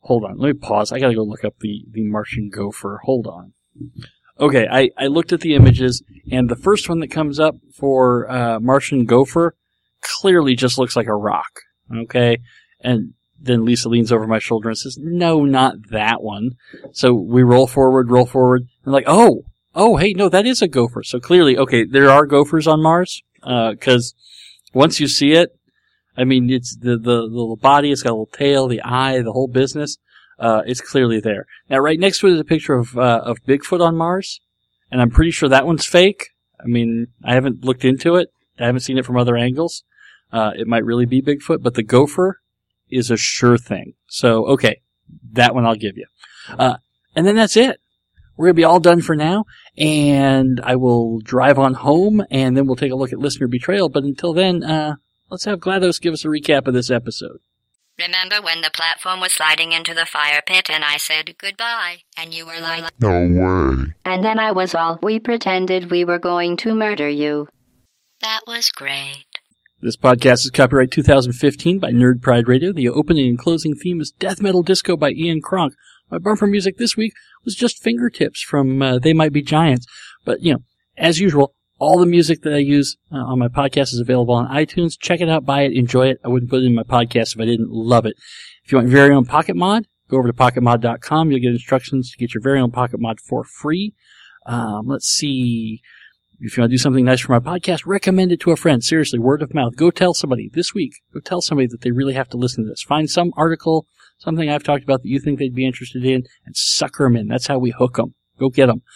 Hold on. Let me pause. I gotta go look up the Martian gopher. Hold on. Okay, I looked at the images, and the first one that comes up for Martian gopher clearly just looks like a rock. Okay? And then Lisa leans over my shoulder and says, no, not that one. So we roll forward, and like, oh, hey, no, that is a gopher. So clearly, okay, there are gophers on Mars, because once you see it, I mean, it's the little body, it's got a little tail, the eye, the whole business, it's clearly there. Now, right next to it is a picture of Bigfoot on Mars, and I'm pretty sure that one's fake. I mean, I haven't looked into it. I haven't seen it from other angles. It might really be Bigfoot, but the gopher is a sure thing. So, okay, that one I'll give you. And then that's it. We're going to be all done for now, and I will drive on home, and then we'll take a look at listener betrayal. But until then, let's have GLaDOS give us a recap of this episode. Remember when the platform was sliding into the fire pit and I said goodbye, and you were like, No way. And then I was all, we pretended we were going to murder you. that was great. This podcast is copyright 2015 by Nerd Pride Radio. The opening and closing theme is Death Metal Disco by Ian Kronk. My bumper music this week was just Fingertips from They Might Be Giants. But, as usual, all the music that I use on my podcast is available on iTunes. Check it out, buy it, enjoy it. I wouldn't put it in my podcast if I didn't love it. If you want your very own Pocket Mod, go over to pocketmod.com. You'll get instructions to get your very own Pocket Mod for free. Let's see. If you want to do something nice for my podcast, recommend it to a friend. Seriously, word of mouth. Go tell somebody this week. Go tell somebody that they really have to listen to this. Find some article, something I've talked about that you think they'd be interested in, and sucker them in. That's how we hook them. Go get them.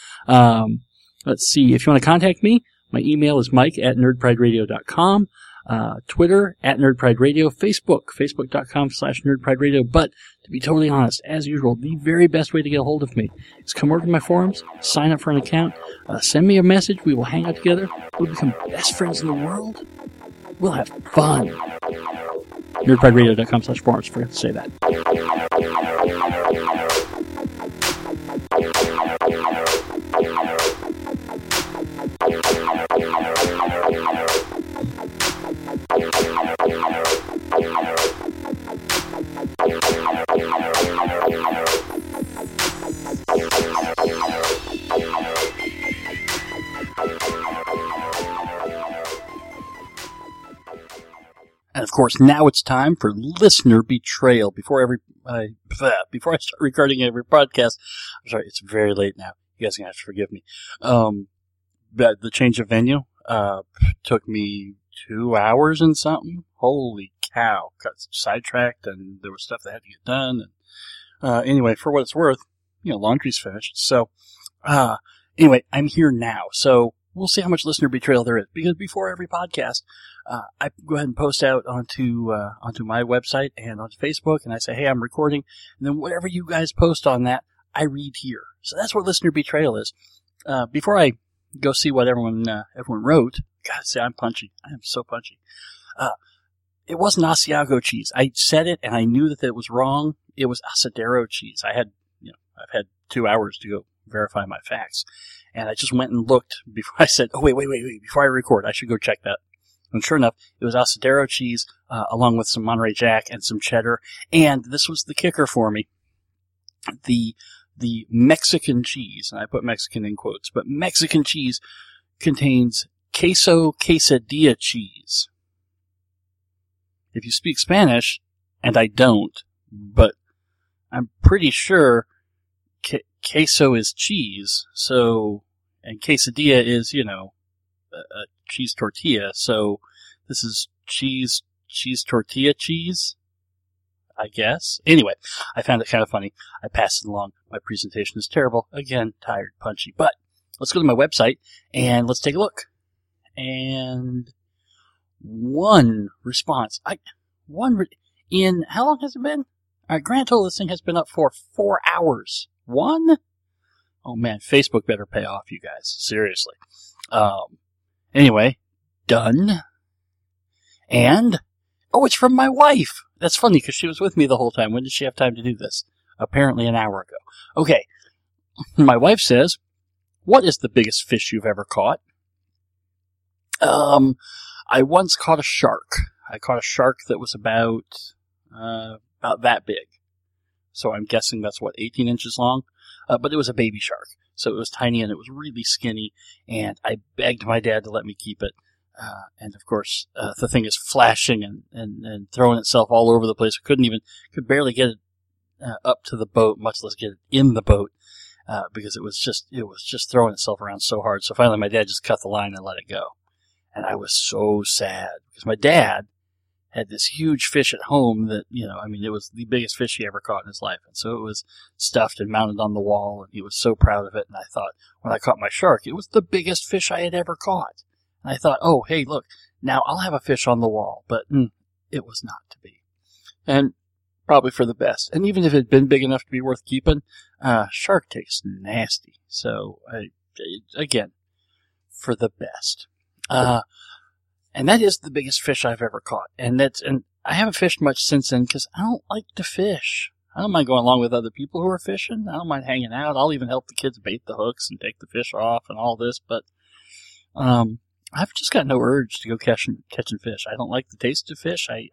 Let's see. If you want to contact me, my email is mike@nerdprideradio.com. Twitter @nerdprideradio. Facebook.com/nerdprideradio. But to be totally honest, as usual, the very best way to get a hold of me is come over to my forums, sign up for an account, send me a message. We will hang out together. We'll become best friends in the world. We'll have fun. nerdprideradio.com/forums. Forgot to say that. And of course, now it's time for listener betrayal. Before I start recording every podcast, I'm sorry, it's very late now. You guys are gonna have to forgive me. But the change of venue took me 2 hours and something. Holy cow! Got sidetracked, and there was stuff that had to get done. And anyway, for what it's worth, laundry's finished. So anyway, I'm here now. So we'll see how much listener betrayal there is. Because before every podcast, I go ahead and post out onto my website and onto Facebook, and I say, hey, I'm recording. And then whatever you guys post on that, I read here. So that's what listener betrayal is. Before I go see what everyone wrote, God, see, I'm punchy. I am so punchy. It wasn't Asiago cheese. I said it, and I knew that it was wrong. It was Asadero cheese. I've had 2 hours to go verify my facts. And I just went and looked before I said, oh, wait, before I record, I should go check that. And sure enough, it was Asadero cheese, along with some Monterey Jack and some cheddar. And this was the kicker for me. The Mexican cheese, and I put Mexican in quotes, but Mexican cheese contains queso quesadilla cheese. If you speak Spanish, and I don't, but I'm pretty sure queso is cheese, so, and quesadilla is, a cheese tortilla, so this is cheese tortilla cheese, I guess. Anyway, I found it kind of funny. I passed it along. My presentation is terrible. Again, tired, punchy. But let's go to my website, and let's take a look. And one response. In, how long has it been? Grand total, this thing has been up for 4 hours. One? Oh man, Facebook better pay off, you guys. Seriously. Anyway, done. And, it's from my wife. That's funny, because she was with me the whole time. When did she have time to do this? Apparently an hour ago. Okay. My wife says, what is the biggest fish you've ever caught? I once caught a shark. I caught a shark that was about that big. so I'm guessing that's 18 inches long. But it was a baby shark, so it was tiny and it was really skinny, and I begged my dad to let me keep it. And of course, the thing is flashing and throwing itself all over the place. Could barely get it up to the boat, much less get it in the boat, because it was just throwing itself around so hard. So finally my dad just cut the line and let it go. And I was so sad, because my dad had this huge fish at home that, it was the biggest fish he ever caught in his life. And so it was stuffed and mounted on the wall, and he was so proud of it. And I thought, when I caught my shark, it was the biggest fish I had ever caught. And I thought, oh, hey, look, now I'll have a fish on the wall. But it was not to be. And probably for the best. And even if it had been big enough to be worth keeping, shark tastes nasty. So, again, for the best. And that is the biggest fish I've ever caught. And I haven't fished much since then because I don't like to fish. I don't mind going along with other people who are fishing. I don't mind hanging out. I'll even help the kids bait the hooks and take the fish off and all this. But I've just got no urge to go catching fish. I don't like the taste of fish. I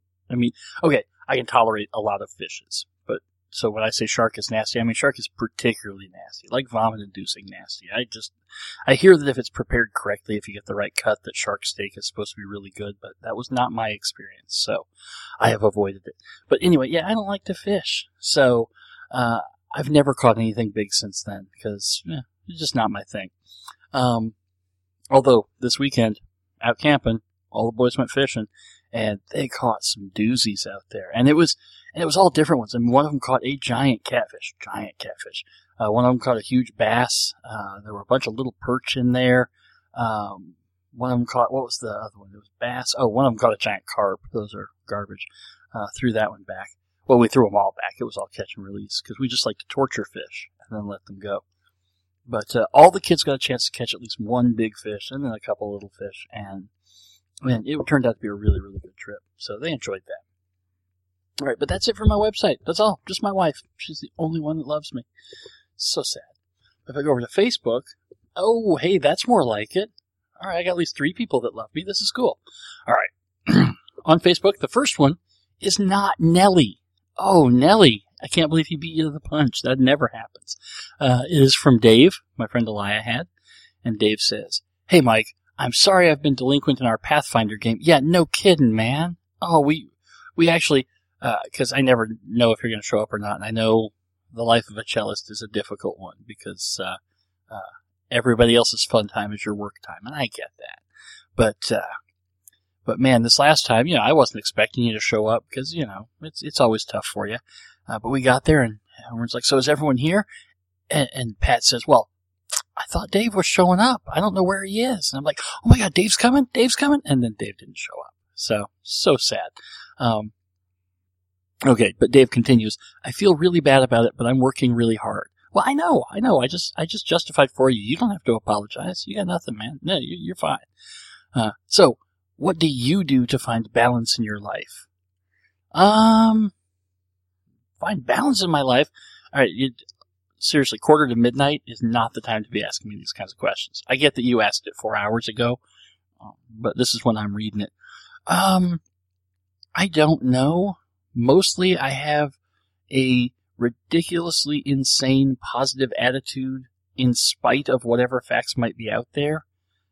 can tolerate a lot of fishes. So when I say shark is nasty, I mean shark is particularly nasty, like vomit-inducing nasty. I hear that if it's prepared correctly, if you get the right cut, that shark steak is supposed to be really good, but that was not my experience, so I have avoided it. But anyway, yeah, I don't like to fish, so I've never caught anything big since then, because it's just not my thing. Although this weekend, out camping, all the boys went fishing, and they caught some doozies out there. And it was all different ones. I mean, one of them caught a giant catfish. One of them caught a huge bass. There were a bunch of little perch in there. One of them caught, what was the other one? It was bass. Oh, one of them caught a giant carp. Those are garbage. Threw that one back. Well, we threw them all back. It was all catch and release, because we just like to torture fish and then let them go. But all the kids got a chance to catch at least one big fish and then a couple little fish, and it turned out to be a really, really good trip. So they enjoyed that. All right, but that's it for my website. That's all. Just my wife. She's the only one that loves me. So sad. If I go over to Facebook, oh, hey, that's more like it. All right, I got at least 3 people that love me. This is cool. All right. On Facebook, the first one is not Nelly. Oh, Nelly. I can't believe he beat you to the punch. That never happens. It is from Dave, my friend Elia had. And Dave says, "Hey, Mike, I'm sorry I've been delinquent in our Pathfinder game." Yeah, no kidding, man. Oh, we actually, because I never know if you're going to show up or not, and I know the life of a cellist is a difficult one, because everybody else's fun time is your work time, and I get that. But man, this last time, I wasn't expecting you to show up, because, it's always tough for you. But we got there, and everyone's like, "So is everyone here?" And Pat says, "Well, I thought Dave was showing up. I don't know where he is." And I'm like, "Oh my God, Dave's coming? Dave's coming?" And then Dave didn't show up. So sad. Okay, but Dave continues, "I feel really bad about it, but I'm working really hard." Well, I know. I just justified for you. You don't have to apologize. You got nothing, man. No, you're fine. So what do you do to find balance in your life? Find balance in my life? All right, seriously, 1:45 is not the time to be asking me these kinds of questions. I get that you asked it 4 hours ago, but this is when I'm reading it. I don't know. Mostly I have a ridiculously insane positive attitude in spite of whatever facts might be out there.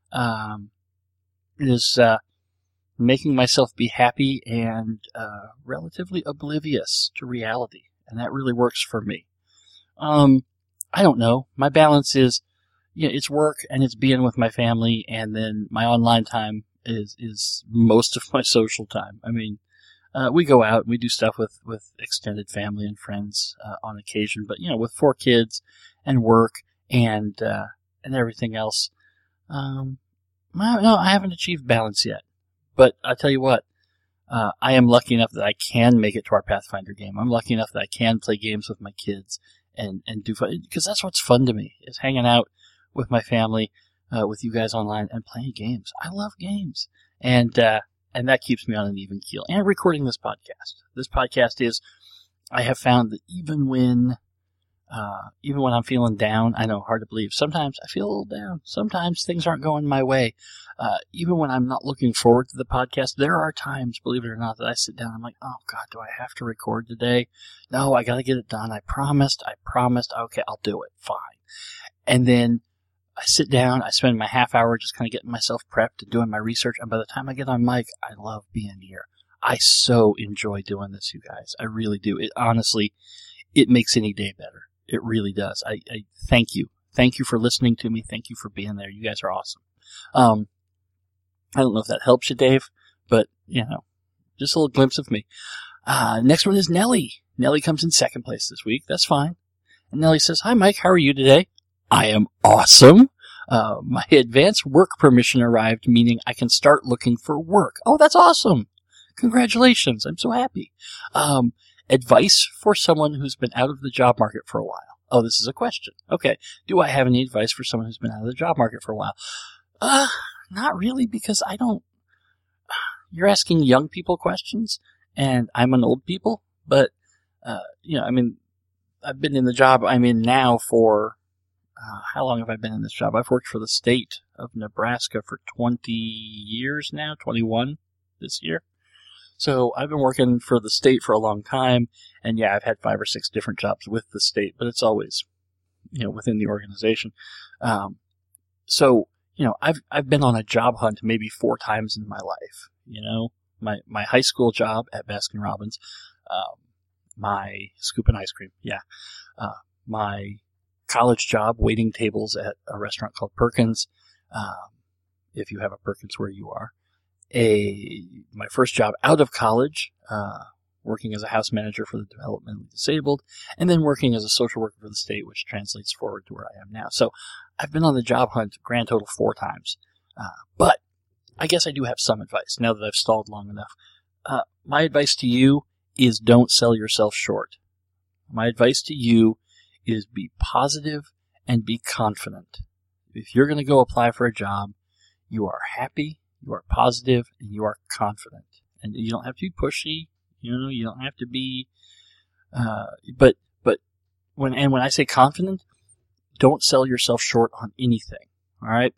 It is making myself be happy and relatively oblivious to reality, and that really works for me. I don't know. My balance is, it's work and it's being with my family, and then my online time is most of my social time. I mean, we go out and we do stuff with extended family and friends on occasion, but with 4 kids and work and everything else, no, I haven't achieved balance yet. But I'll tell you what, I am lucky enough that I can make it to our Pathfinder game. I'm lucky enough that I can play games with my kids and do fun, because that's what's fun to me, is hanging out with my family, with you guys online and playing games. I love games. And that keeps me on an even keel. And recording this podcast. This podcast is, I have found that even when Even when I'm feeling down, I know, hard to believe. Sometimes I feel a little down. Sometimes things aren't going my way. Even when I'm not looking forward to the podcast, there are times, believe it or not, that I sit down and I'm like, oh God, do I have to record today? No, I gotta get it done. I promised. Okay, I'll do it. Fine. And then I sit down, I spend my half hour just kind of getting myself prepped and doing my research, and by the time I get on mic, I love being here. I so enjoy doing this, you guys. I really do. Honestly, it makes any day better. It really does. I thank you. Thank you for listening to me. Thank you for being there. You guys are awesome. I don't know if that helps you, Dave, but, just a little glimpse of me. Next one is Nellie. Nellie comes in second place this week. That's fine. And Nellie says, hi, Mike. How are you today? I am awesome. My advanced work permission arrived, meaning I can start looking for work. Oh, that's awesome. Congratulations. I'm so happy. Advice for someone who's been out of the job market for a while. Oh, this is a question. Okay. Do I have any advice for someone who's been out of the job market for a while? Not really, because I don't. You're asking young people questions, and I'm an old people, but, I've been in the job I'm in now for, how long have I been in this job? I've worked for the state of Nebraska for 20 years now, 21 this year. So I've been working for the state for a long time, and yeah, I've had 5 or 6 different jobs with the state, but it's always, within the organization. I've been on a job hunt maybe 4 times in my life. My high school job at Baskin Robbins, my scoop and ice cream, my college job waiting tables at a restaurant called Perkins, if you have a Perkins where you are. My first job out of college, working as a house manager for the developmentally disabled, and then working as a social worker for the state, which translates forward to where I am now. So I've been on the job hunt grand total 4 times. But I guess I do have some advice now that I've stalled long enough. My advice to you is don't sell yourself short. My advice to you is be positive and be confident. If you're going to go apply for a job, you are happy, you are positive, and you are confident. And you don't have to be pushy. You don't have to be, but when I say confident, don't sell yourself short on anything. All right.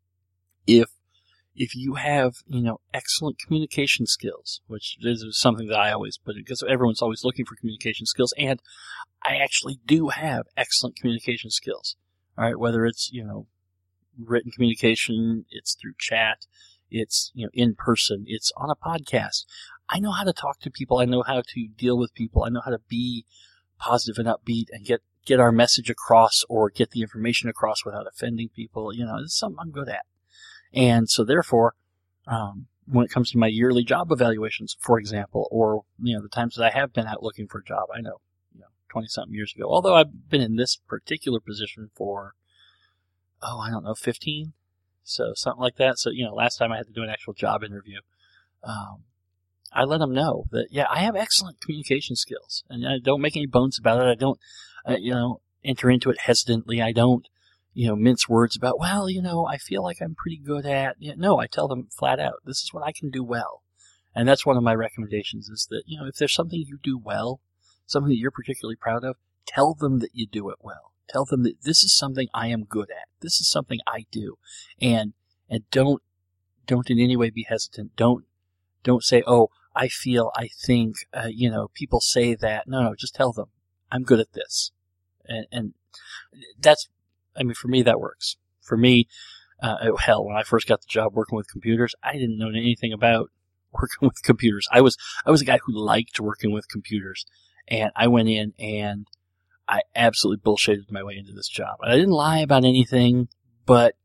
If you have, excellent communication skills, which is something that I always put in, because everyone's always looking for communication skills, and I actually do have excellent communication skills. All right. Whether it's, written communication, it's through chat, it's, in person, it's on a podcast. I know how to talk to people. I know how to deal with people. I know how to be positive and upbeat and get our message across or get the information across without offending people. It's something I'm good at. And so therefore, when it comes to my yearly job evaluations, for example, or, the times that I have been out looking for a job, I know, 20-something years ago, although I've been in this particular position for, 15. So something like that. So, last time I had to do an actual job interview, I let them know that, I have excellent communication skills, and I don't make any bones about it. I don't, enter into it hesitantly. I don't, mince words about, I feel like I'm pretty good at, no, I tell them flat out, this is what I can do well. And that's one of my recommendations is that, if there's something you do well, something that you're particularly proud of, tell them that you do it well. Tell them that this is something I am good at. This is something I do. And don't in any way be hesitant. Don't say, oh, I feel, I think, people say that. No, just tell them, I'm good at this. And that's, for me, that works. For me, when I first got the job working with computers, I didn't know anything about working with computers. I was a guy who liked working with computers, and I went in and I absolutely bullshitted my way into this job. I didn't lie about anything, but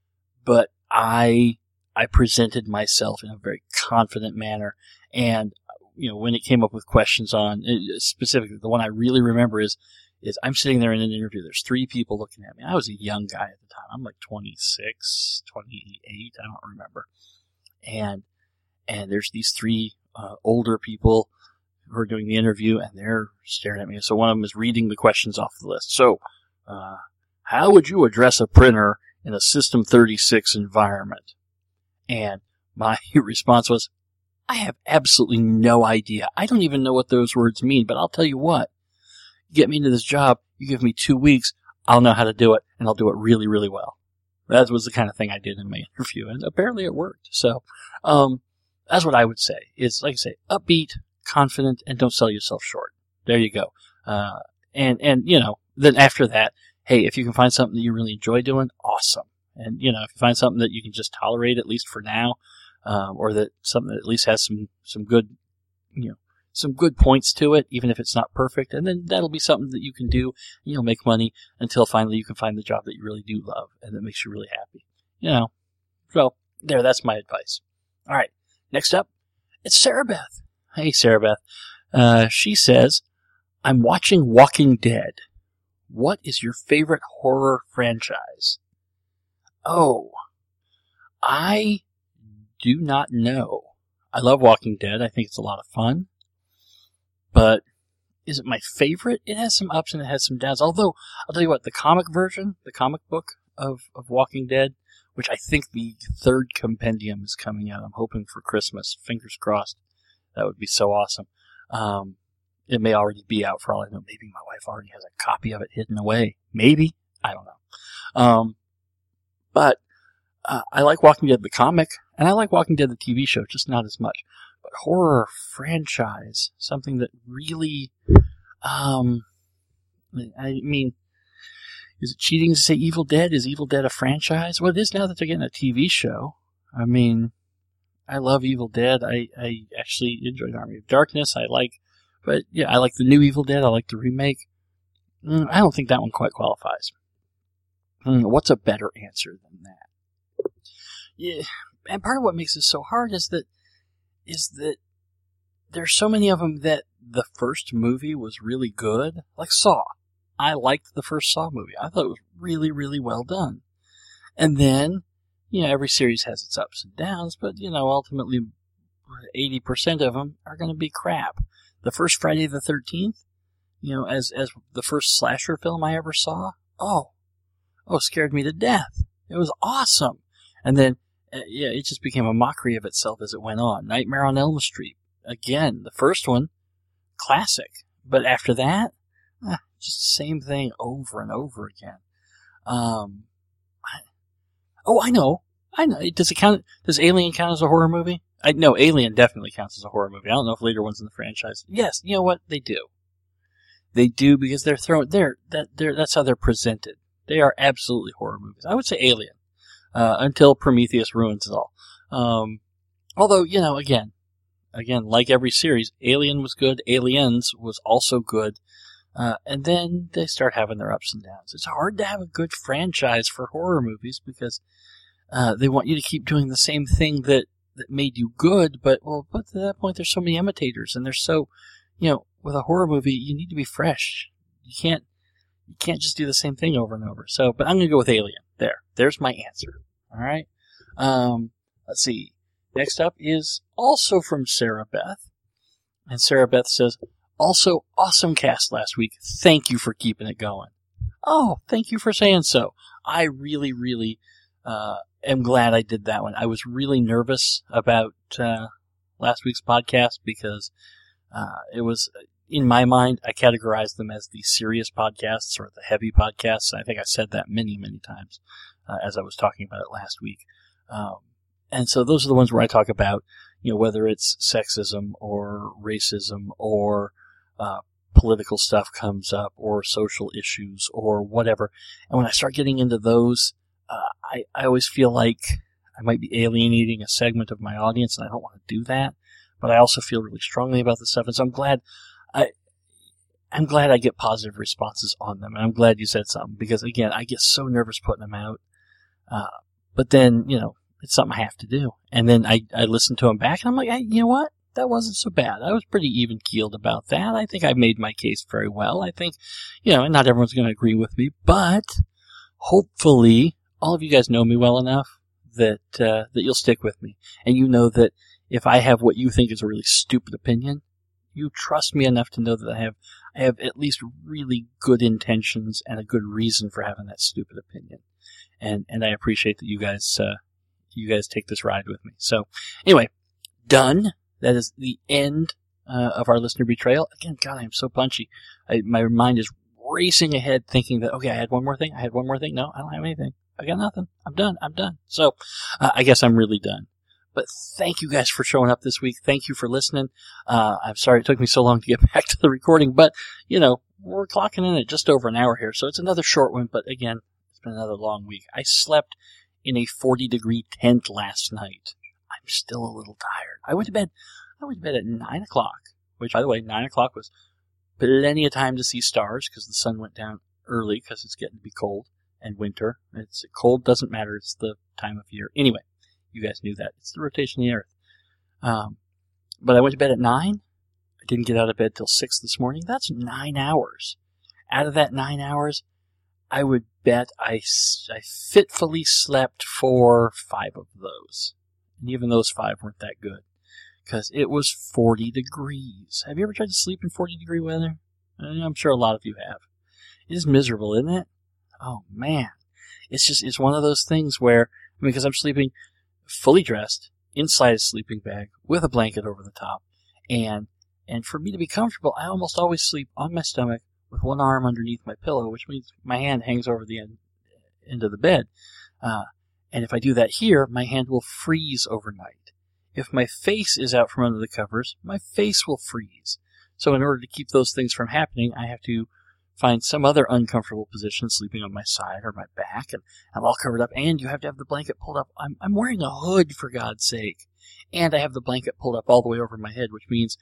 I presented myself in a very confident manner. And, when it came up with questions on, specifically, the one I really remember is I'm sitting there in an interview. There's 3 people looking at me. I was a young guy at the time. I'm like 26, 28, I don't remember. And there's these 3 older people who are doing the interview, and they're staring at me. So one of them is reading the questions off the list. So, how would you address a printer in a System 36 environment? And my response was, I have absolutely no idea. I don't even know what those words mean, but I'll tell you what. get me into this job, you give me 2 weeks, I'll know how to do it, and I'll do it really, really well. That was the kind of thing I did in my interview, and apparently it worked. So, that's what I would say, is, like I say, upbeat, confident, and don't sell yourself short. There you go. And then after that, hey, if you can find something that you really enjoy doing, awesome. And, if you find something that you can just tolerate, at least for now, or that something that at least has some good, some good points to it, even if it's not perfect, and then that'll be something that you can do, and you'll make money until finally you can find the job that you really do love, and that makes you really happy. So, there, that's my advice. All right, next up, it's Sarah Beth. Hey, Sarah Beth. She says, I'm watching Walking Dead. What is your favorite horror franchise? Oh, I do not know. I love Walking Dead. I think it's a lot of fun. But is it my favorite? It has some ups and it has some downs. Although, I'll tell you what, the comic version, the comic book of Walking Dead, which I think the 3rd compendium is coming out. I'm hoping for Christmas. Fingers crossed. That would be so awesome. It may already be out for all I know. Maybe my wife already has a copy of it hidden away. Maybe. I don't know. But I like Walking Dead the comic, and I like Walking Dead the TV show, just not as much. But horror franchise, something that really, I mean, is it cheating to say Evil Dead? Is Evil Dead a franchise? Well, it is now that they're getting a TV show. I mean, I love Evil Dead. I actually enjoyed Army of Darkness. I like the new Evil Dead. I like the remake. I don't think that one quite qualifies. What's a better answer than that? Yeah, and part of what makes it so hard is that there's so many of them that the first movie was really good. Like Saw. I liked the first Saw movie. I thought it was really, really well done. And then, every series has its ups and downs, but, ultimately 80% of them are going to be crap. The first Friday the 13th, as the first slasher film I ever saw, scared me to death. It was awesome. And then, it just became a mockery of itself as it went on. Nightmare on Elm Street. Again, the first one, classic. But after that, just the same thing over and over again. I know. Does it count? Does Alien count as a horror movie? No, Alien definitely counts as a horror movie. I don't know if later ones in the franchise. Yes, you know what? They do. They do because that's how they're presented. They are absolutely horror movies. I would say Alien. Until Prometheus ruins it all. Although, again, like every series, Alien was good, Aliens was also good, and then they start having their ups and downs. It's hard to have a good franchise for horror movies because they want you to keep doing the same thing that made you good, but to that point, there's so many imitators, and there's so, with a horror movie, you need to be fresh. You can't just do the same thing over and over. So, but I'm going to go with Alien. There's my answer. All right. Let's see. Next up is also from Sarah Beth. And Sarah Beth says, also awesome cast last week. Thank you for keeping it going. Oh, thank you for saying so. I really, really, am glad I did that one. I was really nervous about, last week's podcast because, it was, in my mind, I categorized them as the serious podcasts or the heavy podcasts. I think I said that many, many times as I was talking about it last week. And so those are the ones where I talk about, whether it's sexism or racism or political stuff comes up or social issues or whatever. And when I start getting into those, I always feel like I might be alienating a segment of my audience, and I don't want to do that. But I also feel really strongly about this stuff, and so I'm glad I get positive responses on them, and I'm glad you said something, because, again, I get so nervous putting them out. But then, it's something I have to do. And then I listen to them back, and I'm like, hey, you know what? That wasn't so bad. I was pretty even-keeled about that. I think I made my case very well. I think, and not everyone's going to agree with me, but hopefully all of you guys know me well enough that you'll stick with me. And you know that if I have what you think is a really stupid opinion, you trust me enough to know that I have at least really good intentions and a good reason for having that stupid opinion. And I appreciate that you guys take this ride with me. So anyway, done. That is the end of our listener betrayal. Again, God, I am so punchy. My mind is racing ahead thinking that, okay, I had one more thing. No, I don't have anything. I got nothing. I'm done. So I guess I'm really done. But thank you guys for showing up this week. Thank you for listening. I'm sorry it took me so long to get back to the recording, but, we're clocking in at just over an hour here, so it's another short one, but again, it's been another long week. I slept in a 40-degree tent last night. I'm still a little tired. I went to bed at 9 o'clock, which, by the way, 9 o'clock was plenty of time to see stars because the sun went down early because it's getting to be cold and winter. It's cold doesn't matter. It's the time of year. Anyway, you guys knew that. It's the rotation of the earth. But I went to bed at 9. I didn't get out of bed till 6 this morning. That's 9 hours. Out of that 9 hours, I would bet I fitfully slept for 5 of those. And even those 5 weren't that good. Because it was 40 degrees. Have you ever tried to sleep in 40-degree weather? I'm sure a lot of you have. It is miserable, isn't it? Oh, man. It's one of those things where, because I'm sleeping fully dressed, inside a sleeping bag, with a blanket over the top, and for me to be comfortable, I almost always sleep on my stomach with one arm underneath my pillow, which means my hand hangs over the end of the bed. And if I do that here, my hand will freeze overnight. If my face is out from under the covers, my face will freeze. So in order to keep those things from happening, I have to find some other uncomfortable position, sleeping on my side or my back, and I'm all covered up, and you have to have the blanket pulled up. I'm wearing a hood, for God's sake. And I have the blanket pulled up all the way over my head, which means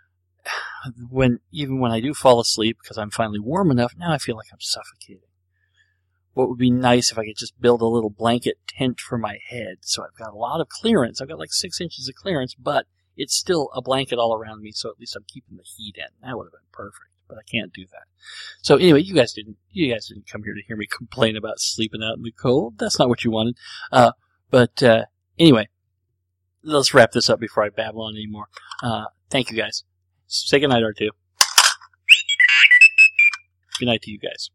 even when I do fall asleep, because I'm finally warm enough, now I feel like I'm suffocating. What would be nice if I could just build a little blanket tent for my head, so I've got a lot of clearance. I've got like 6 inches of clearance, but it's still a blanket all around me, so at least I'm keeping the heat in. That would have been perfect, but I can't do that. So anyway, you guys didn't come here to hear me complain about sleeping out in the cold. That's not what you wanted. But anyway, let's wrap this up before I babble on anymore. Thank you guys. Say goodnight, R2. Good night to you guys.